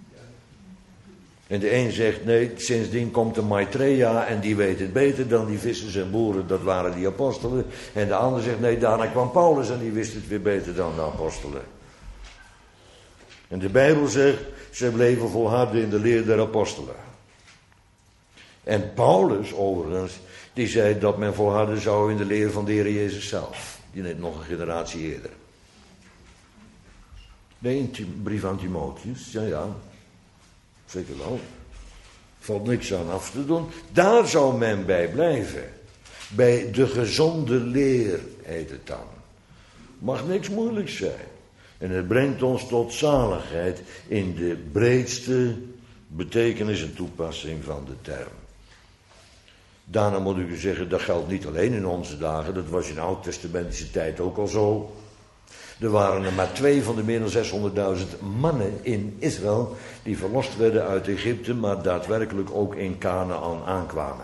En de een zegt, nee, sindsdien komt de Maitreya en die weet het beter dan die vissers en boeren, dat waren die apostelen. En de ander zegt, nee, daarna kwam Paulus en die wist het weer beter dan de apostelen. En de Bijbel zegt, ze bleven volharden in de leer der apostelen. En Paulus, overigens, die zei dat men volharden zou in de leer van de Heer Jezus zelf. Die net nog een generatie eerder. Nee, een brief aan Timotheus, ja. Zeker wel. Valt niks aan af te doen. Daar zou men bij blijven. Bij de gezonde leer heet het dan. Mag niks moeilijks zijn. En het brengt ons tot zaligheid in de breedste betekenis en toepassing van de term. Daarna moet ik u zeggen, dat geldt niet alleen in onze dagen. Dat was in de oud-testamentische tijd ook al zo. Er waren er maar 2 van de meer dan 600.000 mannen in Israël die verlost werden uit Egypte, maar daadwerkelijk ook in Kanaan aankwamen.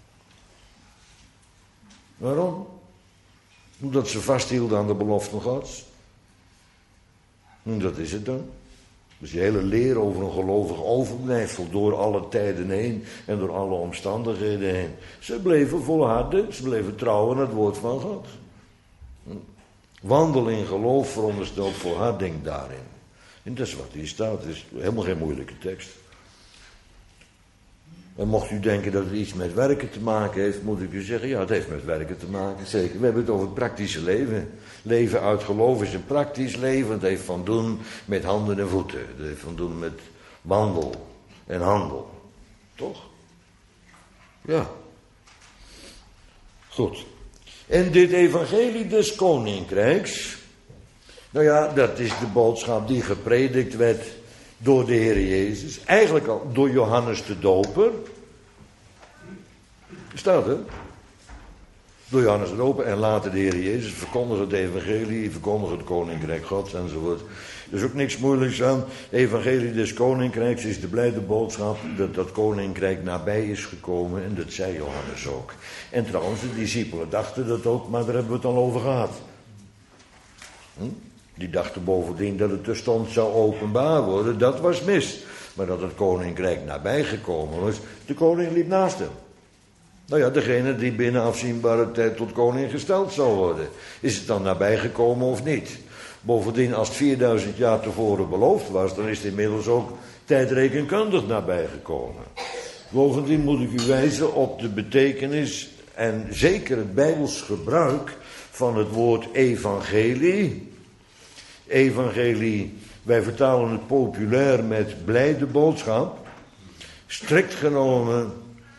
Waarom? Omdat ze vasthielden aan de beloften Gods. En dat is het dan. Dus die hele leer over een gelovig overblijfsel door alle tijden heen en door alle omstandigheden heen. Ze bleven volharden, ze bleven trouwen aan het woord van God. Wandel in geloof veronderstelt volharding daarin. En dat is wat hier staat. Het is helemaal geen moeilijke tekst. En mocht u denken dat het iets met werken te maken heeft, moet ik u zeggen, ja, het heeft met werken te maken, zeker. We hebben het over het praktische leven. Leven uit geloof is een praktisch leven. Het heeft van doen met handen en voeten. Het heeft van doen met wandel en handel. Toch? Ja. Goed. En dit evangelie des Koninkrijks, nou ja, dat is de boodschap die gepredikt werd door de Heer Jezus. Eigenlijk al door Johannes de Doper. Staat er. Door Johannes de Doper en later de Heer Jezus verkondigen het evangelie, verkondigen het Koninkrijk Gods enzovoort. Er is ook niks moeilijks aan. Evangelie des Koninkrijks is de blijde boodschap dat dat Koninkrijk nabij is gekomen. En dat zei Johannes ook. En trouwens, de discipelen dachten dat ook, maar daar hebben we het al over gehad. Die dachten bovendien dat het terstond zou openbaar worden. Dat was mis. Maar dat het Koninkrijk nabij gekomen was, de koning liep naast hem. Nou ja, degene die binnen afzienbare tijd tot koning gesteld zou worden. Is het dan nabij gekomen of niet? Bovendien, als het 4000 jaar tevoren beloofd was, dan is het inmiddels ook tijdrekenkundig nabij gekomen. Bovendien moet ik u wijzen op de betekenis En zeker het Bijbels gebruik van het woord evangelie. Evangelie, wij vertalen het populair met blijde boodschap. Strikt genomen,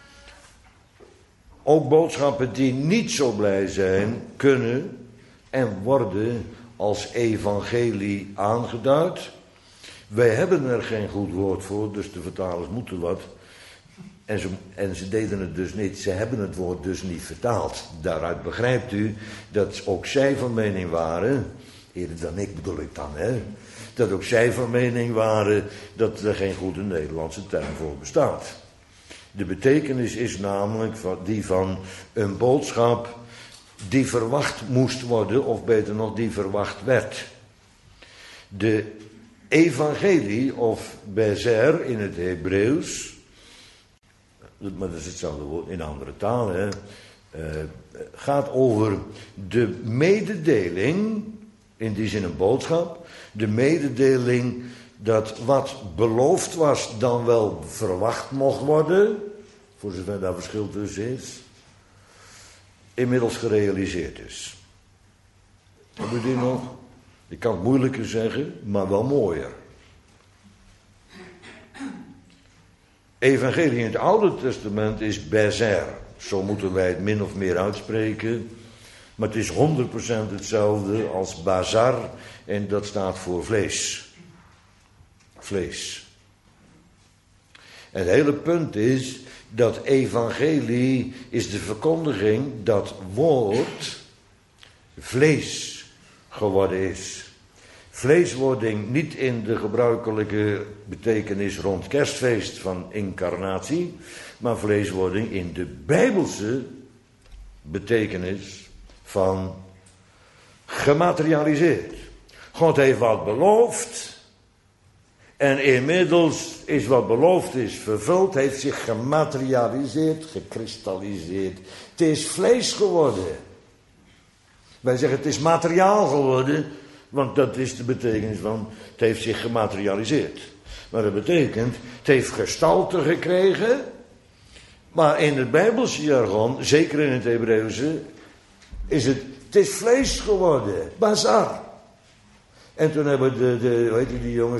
ook boodschappen die niet zo blij zijn, kunnen en worden als evangelie aangeduid. Wij hebben er geen goed woord voor, dus de vertalers moeten wat. En ze deden het dus niet, ze hebben het woord dus niet vertaald. Daaruit begrijpt u dat ook zij van mening waren, eerder dan ik bedoel ik dan, dat ook zij van mening waren dat er geen goede Nederlandse term voor bestaat. De betekenis is namelijk die van een boodschap die verwacht moest worden, of beter nog, die verwacht werd. De evangelie, of bezer in het Hebreeuws, maar dat is hetzelfde woord in andere talen, gaat over de mededeling, in die zin een boodschap, de mededeling dat wat beloofd was dan wel verwacht mocht worden, voor zover daar verschil tussen is, inmiddels gerealiseerd is. Heb je die nog? Ik kan het moeilijker zeggen, maar wel mooier. Evangelie in het Oude Testament is bezer. Zo moeten wij het min of meer uitspreken. Maar het is 100% hetzelfde als bazar. En dat staat voor vlees. Vlees. En het hele punt is dat evangelie is de verkondiging dat woord vlees geworden is. Vleeswording niet in de gebruikelijke betekenis rond kerstfeest van incarnatie, maar vleeswording in de bijbelse betekenis van gematerialiseerd. God heeft wat beloofd en inmiddels is wat beloofd is vervuld, heeft zich gematerialiseerd, gekristalliseerd. Het is vlees geworden. Wij zeggen het is materiaal geworden, want dat is de betekenis van het heeft zich gematerialiseerd. Maar dat betekent, het heeft gestalte gekregen, maar in het Bijbelse jargon, zeker in het Hebreeuwse, is het is vlees geworden, bazar. En toen hebben hoe heet die jongens,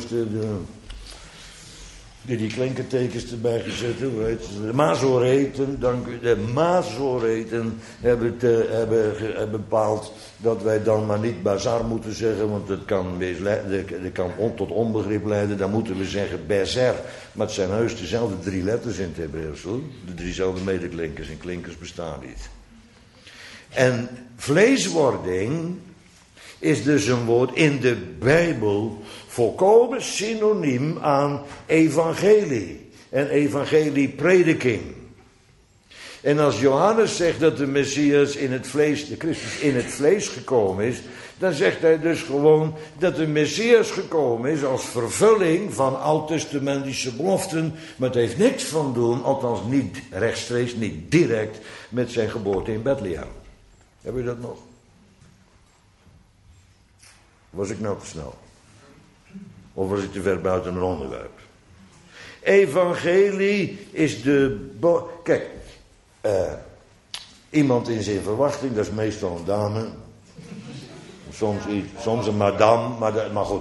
die klinkertekens erbij gezet, hoe heet ze? De Mazoreten, dank u. De Mazoreten hebben bepaald dat wij dan maar niet bazar moeten zeggen, want dat kan tot onbegrip leiden. Dan moeten we zeggen bezer. Maar het zijn heus dezelfde 3 letters in het Hebreeuws, hoor. De 3zelfde medeklinkers en klinkers bestaan niet. En vleeswording is dus een woord in de Bijbel volkomen synoniem aan evangelie en evangelieprediking. En als Johannes zegt dat de Messias in het vlees, de Christus in het vlees gekomen is, dan zegt hij dus gewoon dat de Messias gekomen is als vervulling van oud-testamentische beloften, maar het heeft niks van doen, althans niet rechtstreeks, niet direct, met zijn geboorte in Bethlehem. Heb je dat nog? Was ik nou te snel? Of was ik te ver buiten mijn onderwerp? Evangelie is de... Kijk, iemand in zijn verwachting, dat is meestal een dame. Soms een madame, maar goed.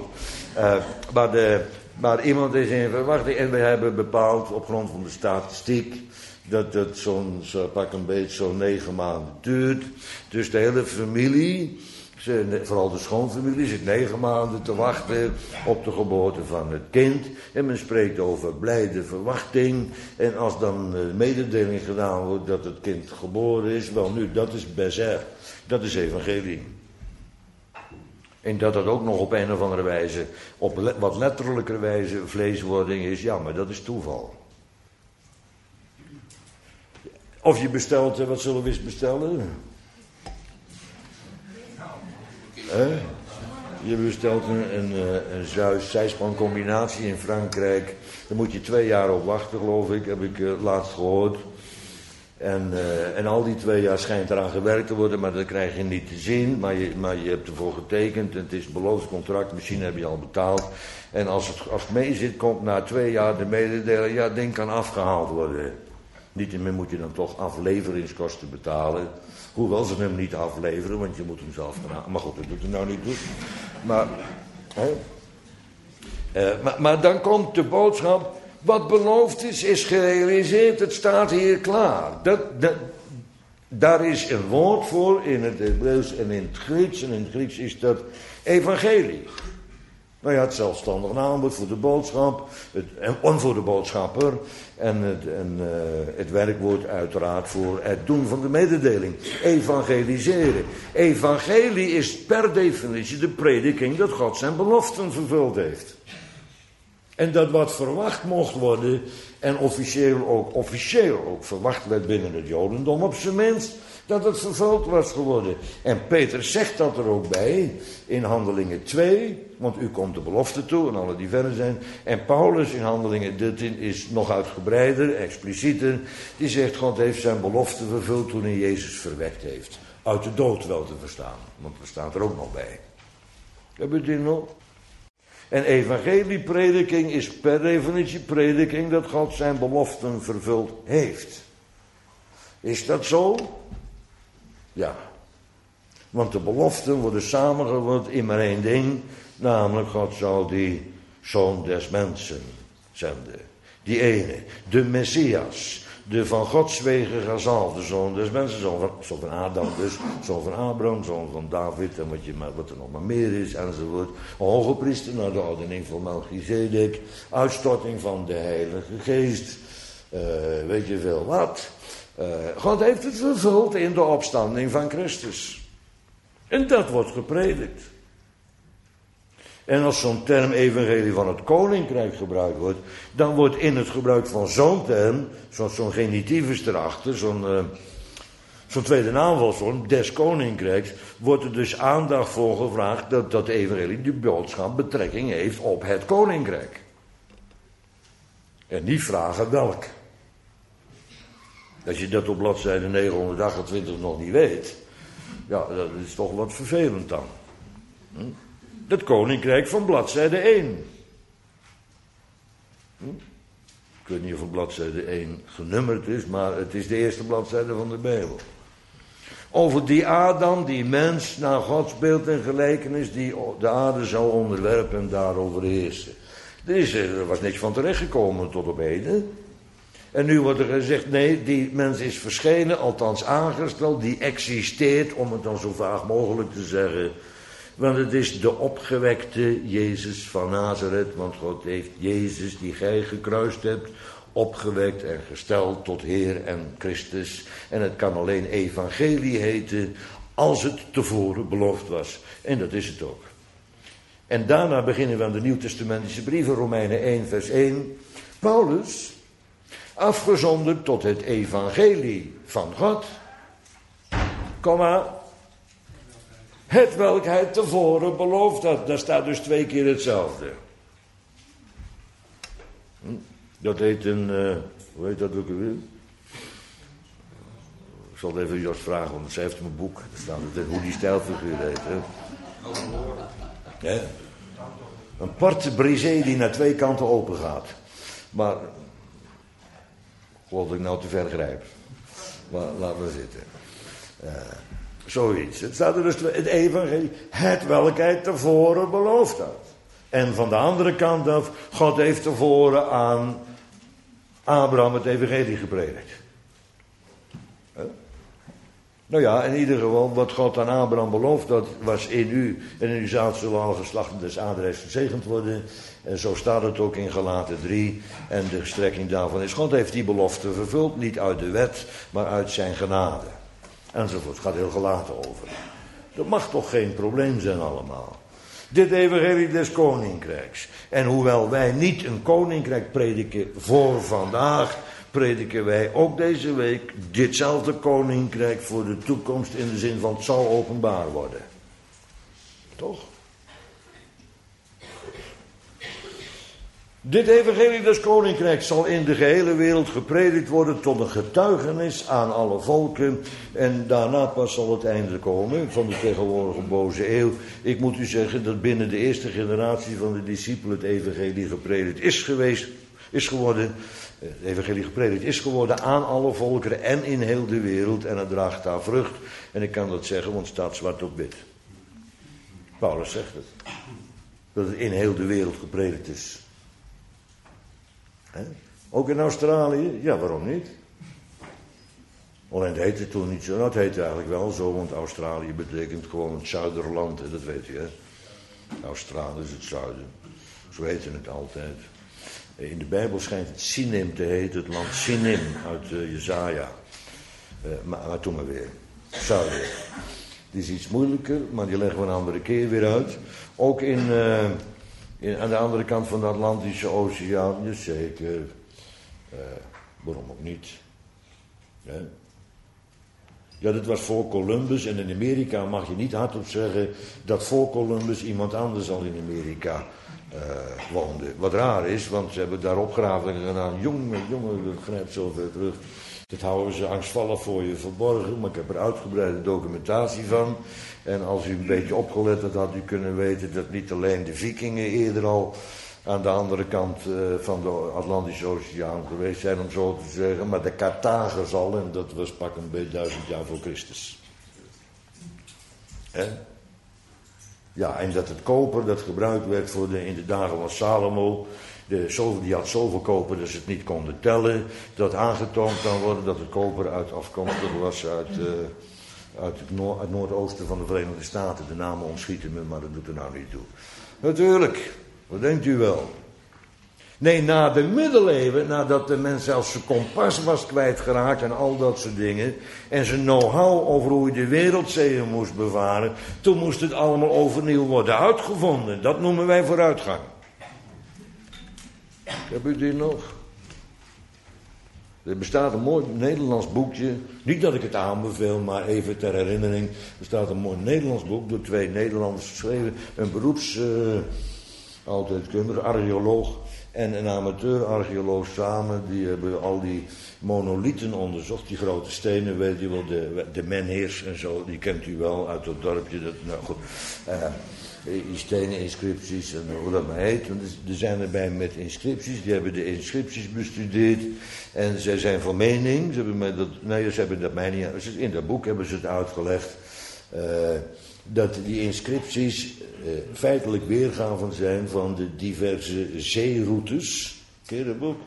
Maar iemand is in verwachting en we hebben bepaald op grond van de statistiek dat het pak een beetje zo'n 9 maanden duurt. Dus de hele familie, vooral de schoonfamilie, zit 9 maanden te wachten op de geboorte van het kind. En men spreekt over blijde verwachting. En als dan mededeling gedaan wordt dat het kind geboren is, wel nu, dat is bezer. Dat is evangelie. En dat dat ook nog op een of andere wijze, op wat letterlijke wijze vleeswording is, ja, maar dat is toeval. Of je bestelt, wat zullen we eens bestellen? Je bestelt een Zeus-zijspan combinatie in Frankrijk. Daar moet je 2 jaar op wachten, geloof ik, heb ik laatst gehoord. En al die 2 jaar schijnt eraan gewerkt te worden, maar dat krijg je niet te zien. Maar je hebt ervoor getekend, het is een beloofd contract, misschien heb je al betaald. En als het mee zit, komt na 2 jaar de mededeling, ja, het ding kan afgehaald worden. Niettemin moet je dan toch afleveringskosten betalen. Hoewel ze hem niet afleveren, want je moet hem zelf gaan halen. Maar goed, dat doet hij nou niet goed. Maar dan komt de boodschap. Wat beloofd is gerealiseerd. Het staat hier klaar. Daar is een woord voor in het Hebreeuws en in het Grieks. En in het Grieks is dat evangelie. Nou ja, het zelfstandig naamwoord voor de boodschap. En voor de boodschapper. En het werkwoord uiteraard voor het doen van de mededeling. Evangeliseren. Evangelie is per definitie de prediking dat God zijn beloften vervuld heeft. En dat wat verwacht mocht worden en officieel ook verwacht werd binnen het Jodendom op zijn minst, dat het vervuld was geworden. En Peter zegt dat er ook bij in Handelingen 2, want u komt de belofte toe en alle die verder zijn. En Paulus in Handelingen 13 is nog uitgebreider, explicieter. Die zegt God heeft zijn belofte vervuld toen hij Jezus verwekt heeft. Uit de dood wel te verstaan, want dat staat er ook nog bij. Heb je dit nog? En evangelieprediking is per definitie prediking dat God zijn beloften vervuld heeft. Is dat zo? Ja. Want de beloften worden samengevat in maar één ding. Namelijk God zou die zoon des mensen zenden. Die ene, de Messias. De van Gods wegen gezalfde zoon des mensen. Zoon van Adam dus. Zoon van Abraham, zoon van David. En wat er nog maar meer is enzovoort. Hoge priester naar de ordening van Melchizedek. Uitstorting van de Heilige Geest. Weet je veel wat. God heeft het vervuld in de opstanding van Christus. En dat wordt gepredikt. En als zo'n term evangelie van het koninkrijk gebruikt wordt, dan wordt in het gebruik van zo'n term, zo'n genitivus erachter, zo'n tweede naamvalsvorm, des koninkrijks, wordt er dus aandacht voor gevraagd dat de evangelie, die boodschap, betrekking heeft op het koninkrijk. En niet vragen welk. Als je dat op bladzijde 928 nog niet weet, ja, dat is toch wat vervelend dan. Het koninkrijk van bladzijde 1. Ik weet niet of bladzijde 1 genummerd is, maar het is de eerste bladzijde van de Bijbel. Over die Adam, die mens, naar Gods beeld en gelijkenis, die de aarde zou onderwerpen en daarover heersen. Er was niks van terechtgekomen tot op heden. En nu wordt er gezegd, nee, die mens is verschenen, althans aangesteld, die existeert, om het dan zo vaag mogelijk te zeggen. Want het is de opgewekte Jezus van Nazareth, want God heeft Jezus, die gij gekruist hebt, opgewekt en gesteld tot Heer en Christus. En het kan alleen evangelie heten, als het tevoren beloofd was. En dat is het ook. En daarna beginnen we aan de Nieuwtestamentische brieven, Romeinen 1 vers 1. Paulus, afgezonderd tot het evangelie van God, het welk hij tevoren beloofd had. Daar staat dus 2 keer hetzelfde. Dat heet hoe heet dat ook alweer? Ik zal het even Jos vragen, want zij heeft mijn boek. Daar staat het hoe die stijlfiguur heet. Hè? Een porte brisée die naar 2 kanten open gaat. Maar ik geloof dat ik nou te ver grijp. Maar laten we zitten. Zoiets. Het staat er dus het evangelie. Het welk hij tevoren beloofd had. En van de andere kant af, God heeft tevoren aan Abraham het evangelie gepredikt. Nou ja, in ieder geval, wat God aan Abraham beloofd had, was in u en in uw zaad zullen alle geslachten des aardrijks gezegend worden. En zo staat het ook in Galaten 3. En de strekking daarvan is, God heeft die belofte vervuld, niet uit de wet, maar uit zijn genade. Enzovoort, het gaat heel Galaten over. Dat mag toch geen probleem zijn allemaal. Dit evangelie des koninkrijks. En hoewel wij niet een koninkrijk prediken voor vandaag, prediken wij ook deze week ditzelfde koninkrijk voor de toekomst, in de zin van het zal openbaar worden. Toch? Dit evangelie des koninkrijks zal in de gehele wereld gepredikt worden tot een getuigenis aan alle volken. En daarna pas zal het einde komen van de tegenwoordige boze eeuw. Ik moet u zeggen dat binnen de eerste generatie van de discipelen het evangelie gepredikt is geweest. Is geworden, de evangelie gepredikt, is geworden aan alle volkeren en in heel de wereld. En het draagt daar vrucht. En ik kan dat zeggen, want het staat zwart op wit. Paulus zegt het. Dat het in heel de wereld gepredikt is. He? Ook in Australië? Ja, waarom niet? Alleen het heette toen niet zo. Nou, het heette eigenlijk wel zo, want Australië betekent gewoon het zuiderland. Dat weet je, hè. Australië is het zuiden. Zo heette het altijd. In de Bijbel schijnt het Sinim te heten, het land Sinim uit Jesaja. Maar toen maar weer. Zuiden. Die is iets moeilijker, maar die leggen we een andere keer weer uit. Ook aan de andere kant van de Atlantische Oceaan, dus zeker. Waarom ook niet? Ja, dat was voor Columbus en in Amerika mag je niet hardop zeggen dat voor Columbus iemand anders al in Amerika woonde. Wat raar is, want ze hebben daar opgravingen gedaan. Jongen, dat grijpt zo ver terug. Dat houden ze angstvallig voor je verborgen, maar ik heb er uitgebreide documentatie van. En als u een beetje opgelet had, had u kunnen weten dat niet alleen de Vikingen eerder al aan de andere kant van de Atlantische Oceaan geweest zijn, om zo te zeggen, maar de Carthagers al, en dat was pak een beetje 1000 jaar voor Christus. Ja, en dat het koper dat gebruikt werd in de dagen van Salomo, die had zoveel koper dat ze het niet konden tellen, dat aangetoond kan worden dat het koper afkomstig was uit het noordoosten van de Verenigde Staten. De namen ontschieten me, maar dat doet er nou niet toe. Natuurlijk, wat denkt u wel? Nee, na de middeleeuwen, nadat de mens zelfs zijn kompas was kwijtgeraakt en al dat soort dingen, en zijn know-how over hoe je de wereldzeeën moest bevaren, toen moest het allemaal overnieuw worden uitgevonden. Dat noemen wij vooruitgang. Heb u die nog? Er bestaat een mooi Nederlands boekje, niet dat ik het aanbeveel, maar even ter herinnering. Er bestaat een mooi Nederlands boek door 2 Nederlanders geschreven, een beroepsarcheoloog archeoloog en een amateur-archeoloog samen. Die hebben al die monolieten onderzocht, die grote stenen, weet u wel, de menhirs en zo, die kent u wel uit het dorpje. Nou goed, die stenen inscripties en hoe dat maar heet. Er zijn erbij met inscripties, die hebben de inscripties bestudeerd. En zij zijn van mening, ze hebben dat mij niet, in dat boek hebben ze het uitgelegd, dat die inscripties feitelijk weergaven zijn van de diverse zeeroutes. Ken je dat boek?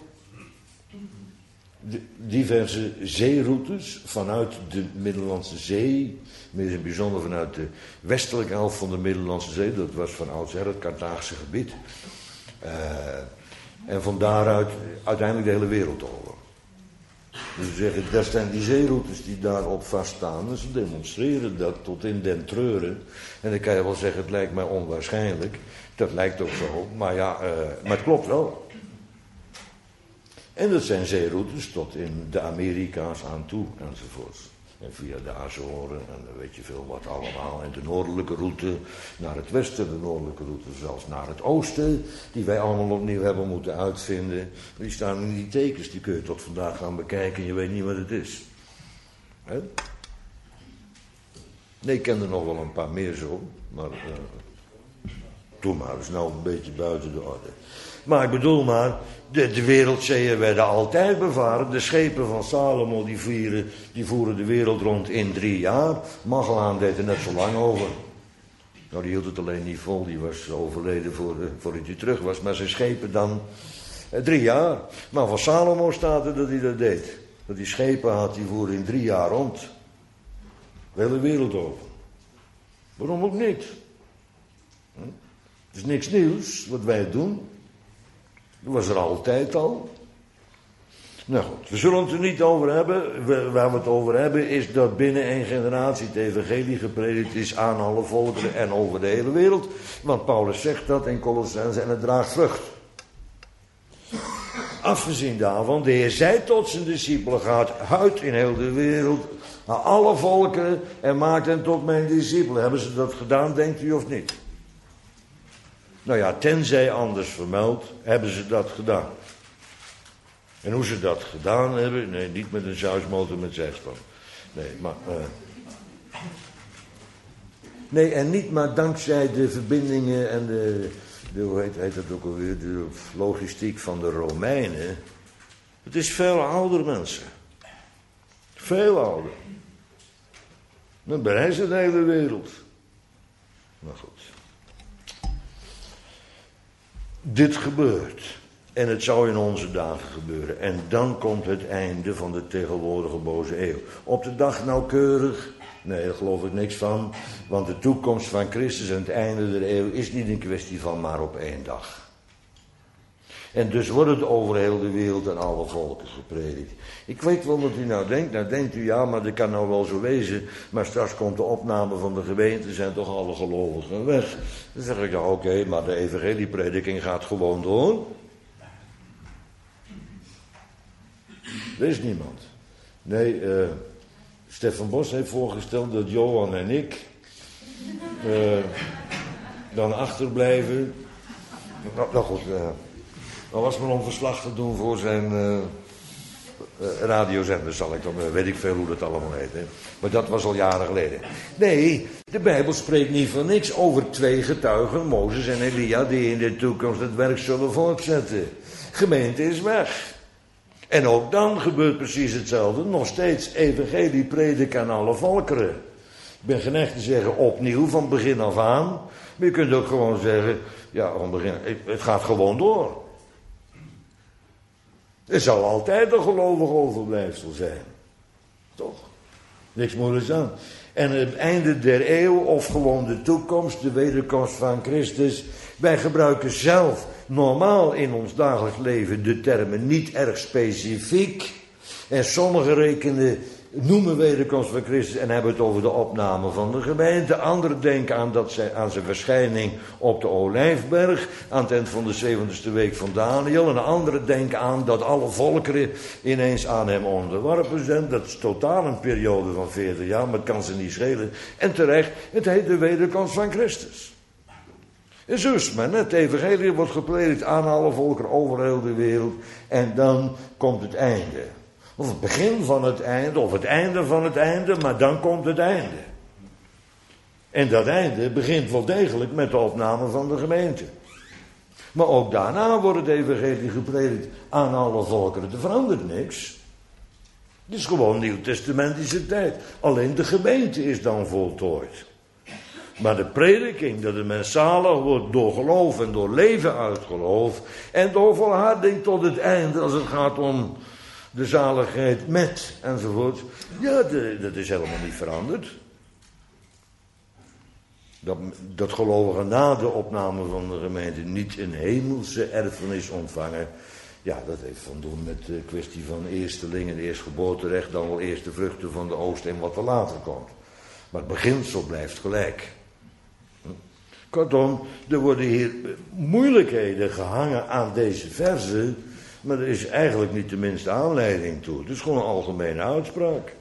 De diverse zeeroutes vanuit de Middellandse Zee, in het bijzonder vanuit de westelijke helft van de Middellandse Zee, dat was van oudsher het Carthaagse gebied. En van daaruit uiteindelijk de hele wereld over. Dus ze zeggen, dat zijn die zeeroutes die daarop vaststaan. En ze demonstreren dat tot in den treuren. En dan kan je wel zeggen, het lijkt mij onwaarschijnlijk. Dat lijkt ook zo, maar ja, maar het klopt wel. En dat zijn zeeroutes tot in de Amerika's aan toe, enzovoorts. En via de Azoren, en dan weet je veel wat allemaal. En de noordelijke route naar het westen, de noordelijke route zelfs naar het oosten, die wij allemaal opnieuw hebben moeten uitvinden. Die staan in die tekens, die kun je tot vandaag gaan bekijken en je weet niet wat het is. He? Nee, ik ken er nog wel een paar meer zo, maar doe maar, dat is nou een beetje buiten de orde. Maar ik bedoel maar, de wereldzeeën werden altijd bevaren. De schepen van Salomo die voeren de wereld rond in 3 jaar. Magellaan deed er net zo lang over. Nou, die hield het alleen niet vol. Die was overleden voordat hij terug was. Maar zijn schepen dan 3 jaar. Maar van Salomo staat er dat hij dat deed. Dat hij schepen had, die voeren in 3 jaar rond. De hele wereld over. Waarom ook niet? Het is niks nieuws wat wij doen. Dat was er altijd al. Nou goed, we zullen het er niet over hebben. Waar we het over hebben is dat binnen 1 generatie het evangelie gepredikt is aan alle volkeren en over de hele wereld. Want Paulus zegt dat in Colossenzen en het draagt vrucht. Afgezien daarvan, de Heer zei tot zijn discipelen, gaat uit in heel de wereld, naar alle volkeren en maakt hen tot mijn discipelen. Hebben ze dat gedaan, denkt u, of niet? Nou ja, tenzij anders vermeld, hebben ze dat gedaan. En hoe ze dat gedaan hebben, nee, niet met een sausmotor met zijspan. Nee, en niet maar dankzij de verbindingen en hoe heet dat ook alweer, de logistiek van de Romeinen. Het is veel ouder, mensen. Veel ouder. Dan bereizen de hele wereld. Maar goed. Dit gebeurt. En het zou in onze dagen gebeuren. En dan komt het einde van de tegenwoordige boze eeuw. Op de dag nauwkeurig? Nee, daar geloof ik niks van. Want de toekomst van Christus en het einde der eeuw is niet een kwestie van maar op één dag. En dus wordt het over heel de wereld en alle volken gepredikt. Ik weet wel wat u nou denkt. Nou denkt u, ja, maar dat kan nou wel zo wezen. Maar straks komt de opname van de gemeente, zijn toch alle gelovigen weg. Dan zeg ik, ja oké, maar de evangelieprediking gaat gewoon door. Er is niemand. Nee, Stefan Bos heeft voorgesteld dat Johan en ik dan achterblijven. Nou goed, dat was maar om verslag te doen voor zijn radiozender, zal ik dan, weet ik veel hoe dat allemaal heet. Hè. Maar dat was al jaren geleden. Nee, de Bijbel spreekt niet van niks over 2 getuigen, Mozes en Elia, die in de toekomst het werk zullen voortzetten. Gemeente is weg. En ook dan gebeurt precies hetzelfde. Nog steeds evangelie prediken aan alle volkeren. Ik ben geneigd te zeggen opnieuw, van begin af aan. Maar je kunt ook gewoon zeggen, ja, van begin, het gaat gewoon door. Er zal altijd een gelovig overblijfsel zijn. Toch? Niks moeilijks aan. En het einde der eeuw, of gewoon de toekomst, de wederkomst van Christus. Wij gebruiken zelf normaal in ons dagelijks leven de termen niet erg specifiek. En sommigen noemen wederkomst van Christus en hebben het over de opname van de gemeente. Anderen denken aan zijn verschijning op de Olijfberg, aan het eind van de 70ste week van Daniel. En anderen denken aan dat alle volkeren ineens aan hem onderworpen zijn. Dat is totaal een periode van 40 jaar, maar het kan ze niet schelen. En terecht, het heet de wederkomst van Christus. En zo is men, het evangelie wordt gepredikt aan alle volkeren over heel de wereld. En dan komt het einde. Of het begin van het einde, of het einde van het einde, maar dan komt het einde. En dat einde begint wel degelijk met de opname van de gemeente. Maar ook daarna wordt het evangelie gepredikt aan alle volkeren. Er verandert niks. Het is gewoon nieuwtestamentische tijd. Alleen de gemeente is dan voltooid. Maar de prediking, dat de mens zalig wordt door geloof en door leven uit geloof. En door volharding tot het einde als het gaat om de zaligheid met enzovoort. Ja, dat is helemaal niet veranderd. Dat gelovigen na de opname van de gemeente niet een hemelse erfenis ontvangen. Ja, dat heeft van doen met de kwestie van eerstelingen, eerstgeboorterecht, dan wel eerste vruchten van de oogst en wat er later komt. Maar het beginsel blijft gelijk. Kortom, er worden hier moeilijkheden gehangen aan deze verzen, maar er is eigenlijk niet de minste aanleiding toe. Het is gewoon een algemene uitspraak.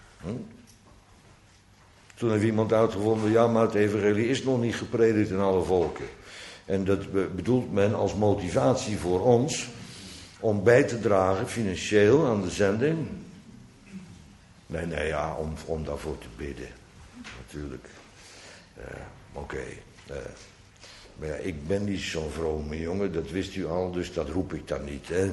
Toen heeft iemand uitgevonden, ja, maar het evangelie is nog niet gepredikt in alle volken. En dat bedoelt men als motivatie voor ons om bij te dragen financieel aan de zending. Nee, ja, om daarvoor te bidden. Natuurlijk. Oké. Maar ja, ik ben niet zo'n vrome jongen, dat wist u al, dus dat roep ik dan niet. Hè.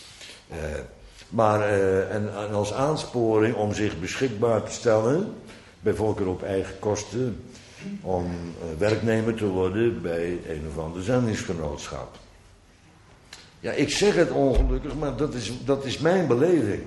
En als aansporing om zich beschikbaar te stellen, bijvoorbeeld op eigen kosten, om werknemer te worden bij een of ander zendingsgenootschap. Ja, ik zeg het ongelukkig, maar dat is mijn beleving.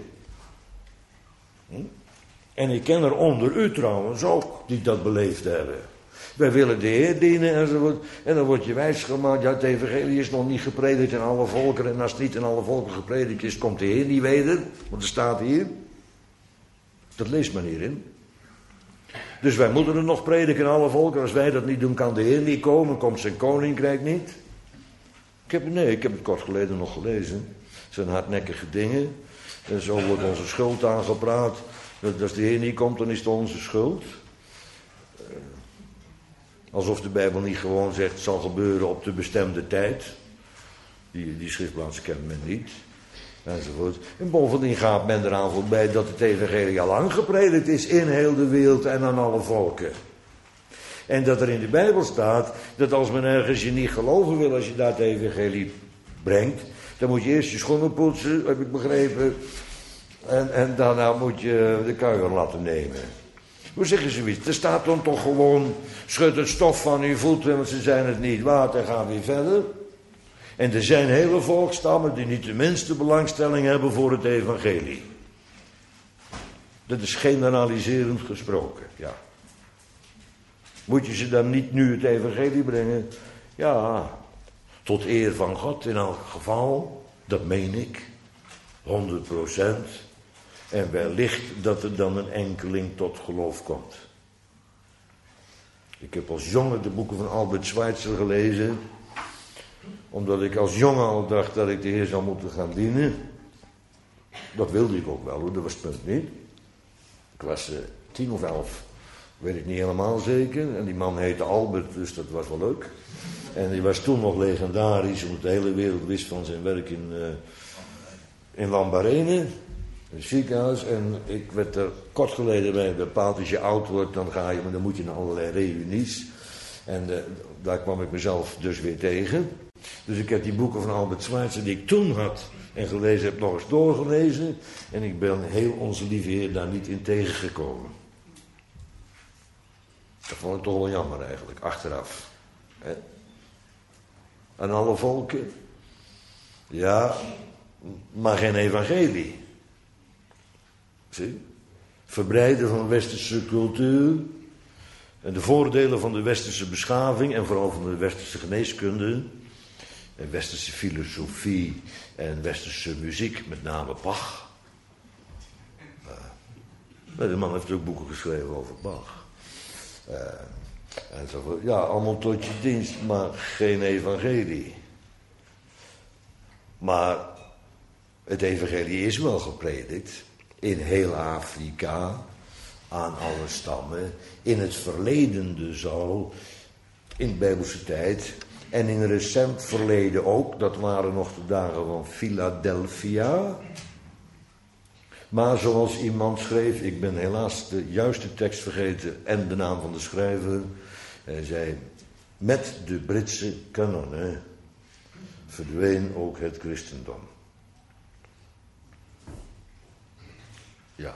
En ik ken er onder u trouwens ook, die dat beleefd hebben. Wij willen de Heer dienen enzovoort. En dan word je wijsgemaakt, ja, het evangelie is nog niet gepredikt in alle volkeren. En als het niet in alle volken gepredikt is, komt de Heer niet weder. Want er staat hier. Dat leest men hierin. Dus wij moeten het nog prediken in alle volken. Als wij dat niet doen, kan de Heer niet komen. Komt zijn koninkrijk niet. Ik heb het kort geleden nog gelezen. Het zijn hardnekkige dingen. En zo wordt onze schuld aangepraat. Dat als de Heer niet komt, dan is het onze schuld. Alsof de Bijbel niet gewoon zegt, het zal gebeuren op de bestemde tijd. Die schriftplaatsen kent men niet. Enzovoort. En bovendien gaat men eraan voorbij dat het evangelie al lang gepredikt is in heel de wereld en aan alle volken. En dat er in de Bijbel staat dat als men ergens je niet geloven wil als je daar het evangelie brengt, dan moet je eerst je schoenen poetsen, heb ik begrepen. En daarna moet je de kuier laten nemen. Hoe zeggen ze zoiets? Er staat dan toch gewoon, schud het stof van uw voeten, want ze zijn het niet waard en gaan weer verder. En er zijn hele volksstammen die niet de minste belangstelling hebben voor het evangelie. Dat is generaliserend gesproken, ja. Moet je ze dan niet nu het evangelie brengen? Ja, tot eer van God in elk geval, dat meen ik, 100%. En wellicht dat er dan een enkeling tot geloof komt. Ik heb als jongen de boeken van Albert Schweitzer gelezen, omdat ik als jongen al dacht dat ik de Heer zou moeten gaan dienen. Dat wilde ik ook wel hoor, dat was het punt niet. Ik was 10 of 11, weet ik niet helemaal zeker. En die man heette Albert, dus dat was wel leuk. En die was toen nog legendarisch, omdat de hele wereld wist van zijn werk in Lambarene, in het ziekenhuis. En ik werd er kort geleden bij bepaald, als je oud wordt, dan ga je, maar dan moet je naar allerlei reunies. En daar kwam ik mezelf dus weer tegen. Dus ik heb die boeken van Albert Schweitzer die ik toen had en gelezen heb nog eens doorgelezen. En ik ben heel onze lieve Heer daar niet in tegengekomen. Dat vond ik toch wel jammer eigenlijk, achteraf. Hè? Aan alle volken. Ja, maar geen evangelie. Zie? Verbreiden van westerse cultuur. En de voordelen van de westerse beschaving en vooral van de westerse geneeskunde. En westerse filosofie en westerse muziek, met name Bach. De man heeft ook boeken geschreven over Bach. En zo, ja, allemaal tot je dienst, maar geen evangelie. Maar het evangelie is wel gepredikt in heel Afrika, aan alle stammen, in het verleden dus al, in de Bijbelse tijd, en in recent verleden ook, dat waren nog de dagen van Philadelphia. Maar zoals iemand schreef, ik ben helaas de juiste tekst vergeten en de naam van de schrijver. Hij zei, met de Britse kanonnen verdween ook het christendom. Ja.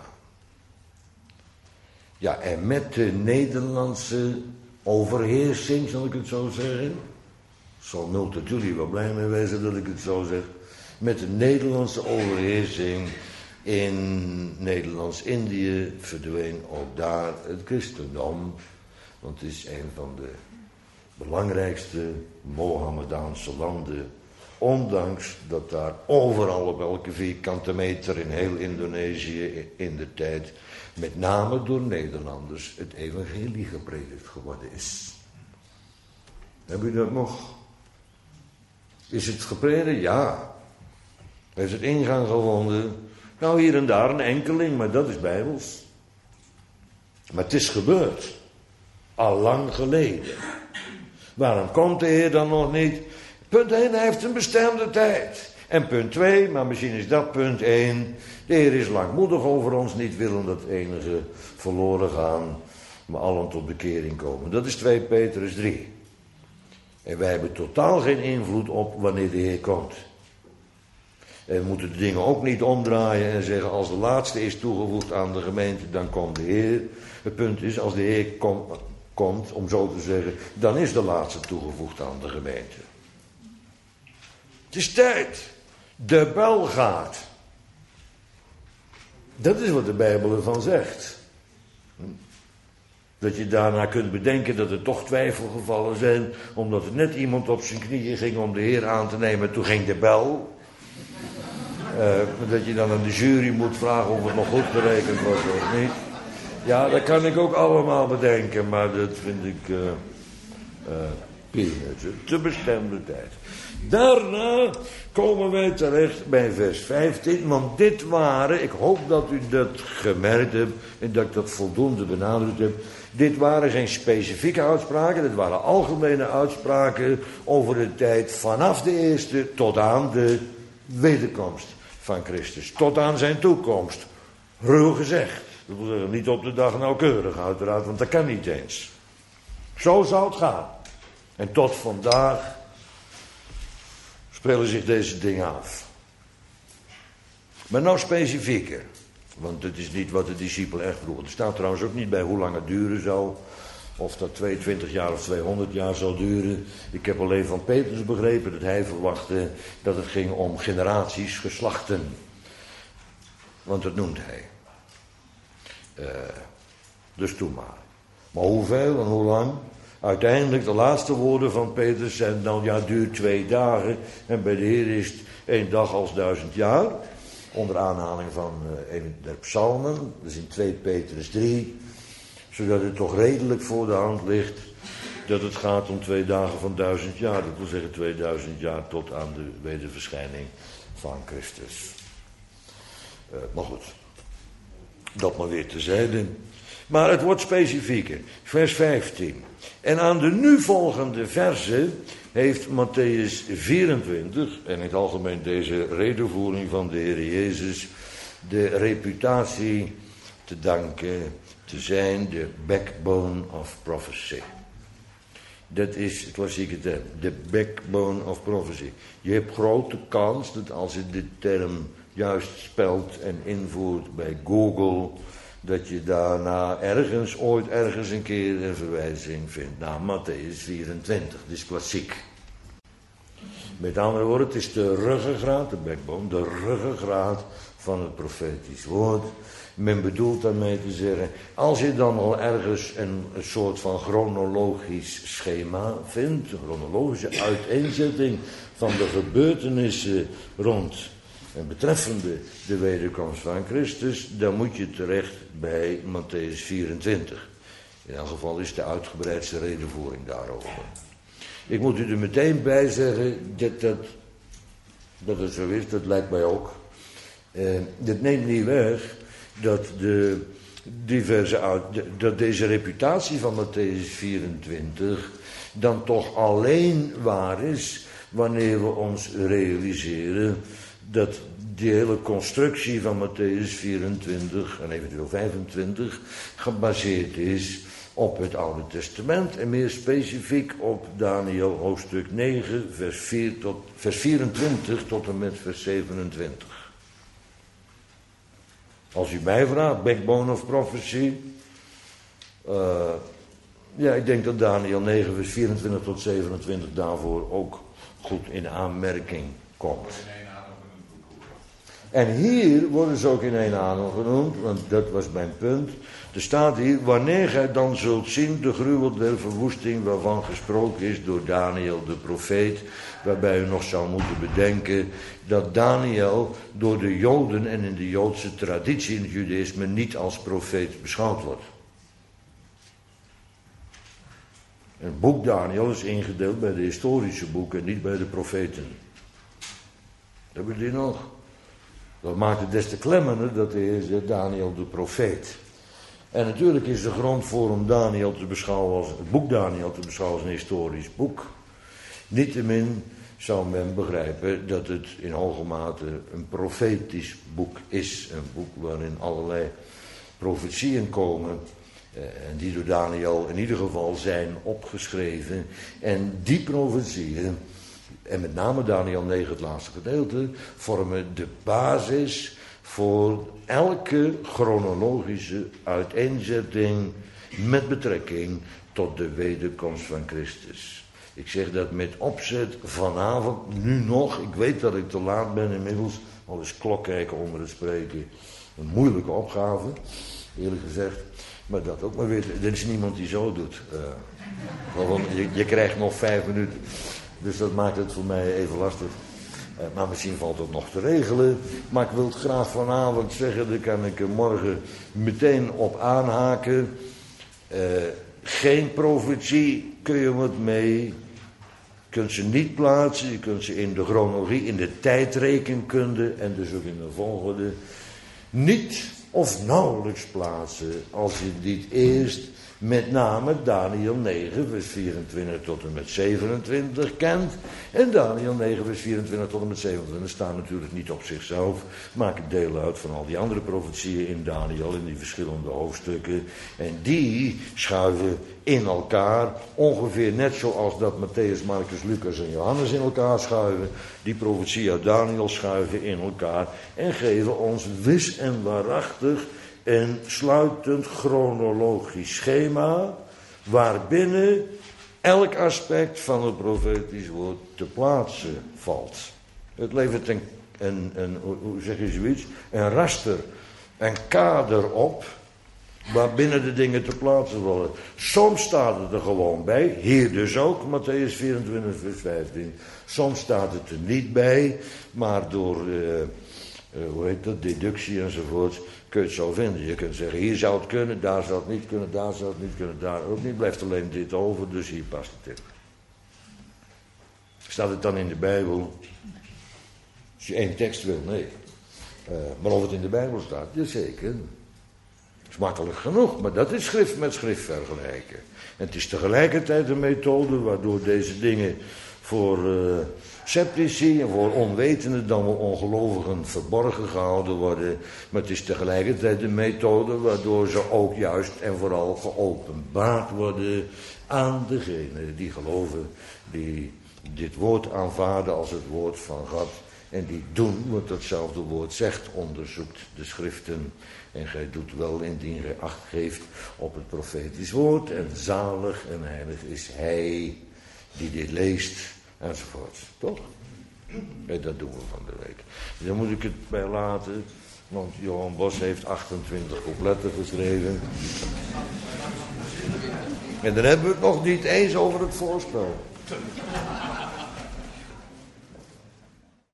Ja, en met de Nederlandse overheersing, zal ik het zo zeggen. Zal Multatuli wel blij mee wezen dat ik het zo zeg. Met de Nederlandse overheersing in Nederlands-Indië verdween ook daar het christendom. Want het is een van de belangrijkste Mohammedaanse landen. Ondanks dat daar overal op elke vierkante meter in heel Indonesië in de tijd, met name door Nederlanders, het evangelie gepredikt geworden is. Heb u dat nog? Is het gepredikt? Ja. Heeft het ingang gevonden? Nou, hier en daar een enkeling, maar dat is bijbels. Maar het is gebeurd. Al lang geleden. Waarom komt de Heer dan nog niet? Punt 1, hij heeft een bestemde tijd. En punt 2, maar misschien is dat punt 1. De Heer is langmoedig over ons, niet willen dat enige verloren gaan, maar allen tot bekering komen. Dat is 2 Petrus 3. En wij hebben totaal geen invloed op wanneer de Heer komt. En we moeten de dingen ook niet omdraaien en zeggen, als de laatste is toegevoegd aan de gemeente, dan komt de Heer. Het punt is, als de Heer komt, om zo te zeggen, dan is de laatste toegevoegd aan de gemeente. Het is tijd. De bel gaat. Dat is wat de Bijbel ervan zegt. Dat je daarna kunt bedenken dat er toch twijfelgevallen zijn, omdat er net iemand op zijn knieën ging om de Heer aan te nemen, toen ging de bel. Dat je dan aan de jury moet vragen of het nog goed berekend was of niet. Ja, dat kan ik ook allemaal bedenken, maar dat vind ik peanuts, te bestemde tijd. Daarna komen wij terecht bij vers 15, want dit waren, ik hoop dat u dat gemerkt hebt en dat ik dat voldoende benadrukt heb, dit waren geen specifieke uitspraken, dit waren algemene uitspraken over de tijd vanaf de eerste tot aan de wederkomst van Christus, tot aan zijn toekomst. Ruw gezegd. Dat wil zeggen, niet op de dag nauwkeurig uiteraard, want dat kan niet eens. Zo zou het gaan. En tot vandaag spelen zich deze dingen af. Maar nou specifieker. Want het is niet wat de discipelen echt vroegen. Er staat trouwens ook niet bij hoe lang het duren zou. Of dat 22 jaar of 200 jaar zou duren. Ik heb alleen van Petrus begrepen dat hij verwachtte dat het ging om generaties, geslachten. Want dat noemt hij. Dus toen maar. Maar hoeveel en hoe lang? Uiteindelijk de laatste woorden van Petrus zijn nou ja, duurt 2 dagen. En bij de Heer is het 1 dag als 1000 jaar. Onder aanhaling van een der psalmen. Dus in 2 Petrus 3. Zodat het toch redelijk voor de hand ligt dat het gaat om 2 dagen van 1000 jaar. Dat wil zeggen 2000 jaar tot aan de wederverschijning van Christus. Maar goed, dat maar weer terzijde. Maar het wordt specifieker. Vers 15. En aan de nu volgende verzen heeft Mattheüs 24, en in het algemeen deze redevoering van de Heer Jezus, de reputatie te danken te zijn de backbone of prophecy. Dat is het klassieke term, de backbone of prophecy. Je hebt grote kans dat als je de term juist spelt en invoert bij Google, dat je daarna ooit ergens een keer een verwijzing vindt naar Mattheüs 24. Dat is klassiek. Met andere woorden, het is de ruggengraat, de backbone, de ruggengraat van het profetisch woord. Men bedoelt daarmee te zeggen, als je dan al ergens een soort van chronologisch schema vindt, een chronologische uiteenzetting van de gebeurtenissen rond en betreffende de wederkomst van Christus, dan moet je terecht bij Mattheüs 24. In elk geval is de uitgebreidste redevoering daarover. Ik moet u er meteen bij zeggen dat het zo is, dat lijkt mij ook. Dat neemt niet weg dat dat deze reputatie van Mattheüs 24 dan toch alleen waar is wanneer we ons realiseren dat die hele constructie van Mattheüs 24 en eventueel 25 gebaseerd is op het Oude Testament en meer specifiek op Daniel hoofdstuk 9 vers 24 tot en met vers 27. Als u mij vraagt, backbone of prophecy. Ik denk dat Daniel 9 vers 24 tot 27 daarvoor ook goed in aanmerking komt. En hier worden ze ook in één adem genoemd, want dat was mijn punt. Er staat hier, wanneer gij dan zult zien de gruwel der verwoesting waarvan gesproken is door Daniel de profeet, waarbij u nog zou moeten bedenken dat Daniel door de Joden en in de Joodse traditie in het Judaïsme niet als profeet beschouwd wordt. Het boek Daniel is ingedeeld bij de historische boeken, niet bij de profeten. Hebben jullie die nog? Dat maakt het des te klemmender dat de Heer zegt Daniel de profeet. En natuurlijk is de grond voor om Daniel te beschouwen als, het boek Daniel te beschouwen als een historisch boek. Niettemin zou men begrijpen dat het in hoge mate een profetisch boek is. Een boek waarin allerlei profetieën komen. En die door Daniel in ieder geval zijn opgeschreven. En die profetieën, en met name Daniel 9, het laatste gedeelte, vormen de basis voor elke chronologische uiteenzetting met betrekking tot de wederkomst van Christus. Ik zeg dat met opzet vanavond, nu nog. Ik weet dat ik te laat ben inmiddels, al is klokkijken onder het spreken een moeilijke opgave, eerlijk gezegd. Maar dat ook maar weer, er is niemand die zo doet. Je krijgt nog 5 minuten. Dus dat maakt het voor mij even lastig. Maar misschien valt het nog te regelen. Maar ik wil het graag vanavond zeggen, daar kan ik er morgen meteen op aanhaken. Geen profetie kun je wat mee. Je kunt ze niet plaatsen. Je kunt ze in de chronologie, in de tijdrekenkunde en dus ook in de volgorde niet of nauwelijks plaatsen als je niet eerst met name Daniel 9 vers 24 tot en met 27 kent. En Daniel 9 vers 24 tot en met 27 staan natuurlijk niet op zichzelf, maken deel uit van al die andere profetieën in Daniel in die verschillende hoofdstukken. En die schuiven in elkaar, ongeveer net zoals dat Matthäus, Marcus, Lucas en Johannes in elkaar schuiven. Die profetieën uit Daniel schuiven in elkaar en geven ons wis en waarachtig een sluitend chronologisch schema, waarbinnen elk aspect van het profetisch woord te plaatsen valt. Het levert hoe zeg je zoiets? Een raster, een kader op, waarbinnen de dingen te plaatsen worden. Soms staat het er gewoon bij, hier dus ook, Matthäus 24 vers 15. Soms staat het er niet bij, maar door deductie enzovoort, kun je het zo vinden. Je kunt zeggen, hier zou het kunnen, daar zou het niet kunnen, daar zou het niet kunnen, daar ook niet. Blijft alleen dit over, dus hier past het in. Staat het dan in de Bijbel? Als je één tekst wil, nee. Maar of het in de Bijbel staat, jazeker. Dat is makkelijk genoeg, maar dat is schrift met schrift vergelijken. En het is tegelijkertijd een methode waardoor deze dingen voor sceptici en voor onwetenden dan wel ongelovigen verborgen gehouden worden. Maar het is tegelijkertijd een methode waardoor ze ook juist en vooral geopenbaard worden aan degenen die geloven, die dit woord aanvaarden als het woord van God. En die doen wat datzelfde woord zegt, onderzoekt de schriften. En gij doet wel indien gij acht geeft op het profetisch woord. En zalig en heilig is hij die dit leest, enzovoort. Toch? En dat doen we van de week. Daar moet ik het bij laten, want Johan Bos heeft 28 coupletten geschreven. En dan hebben we het nog niet eens over het voorspel.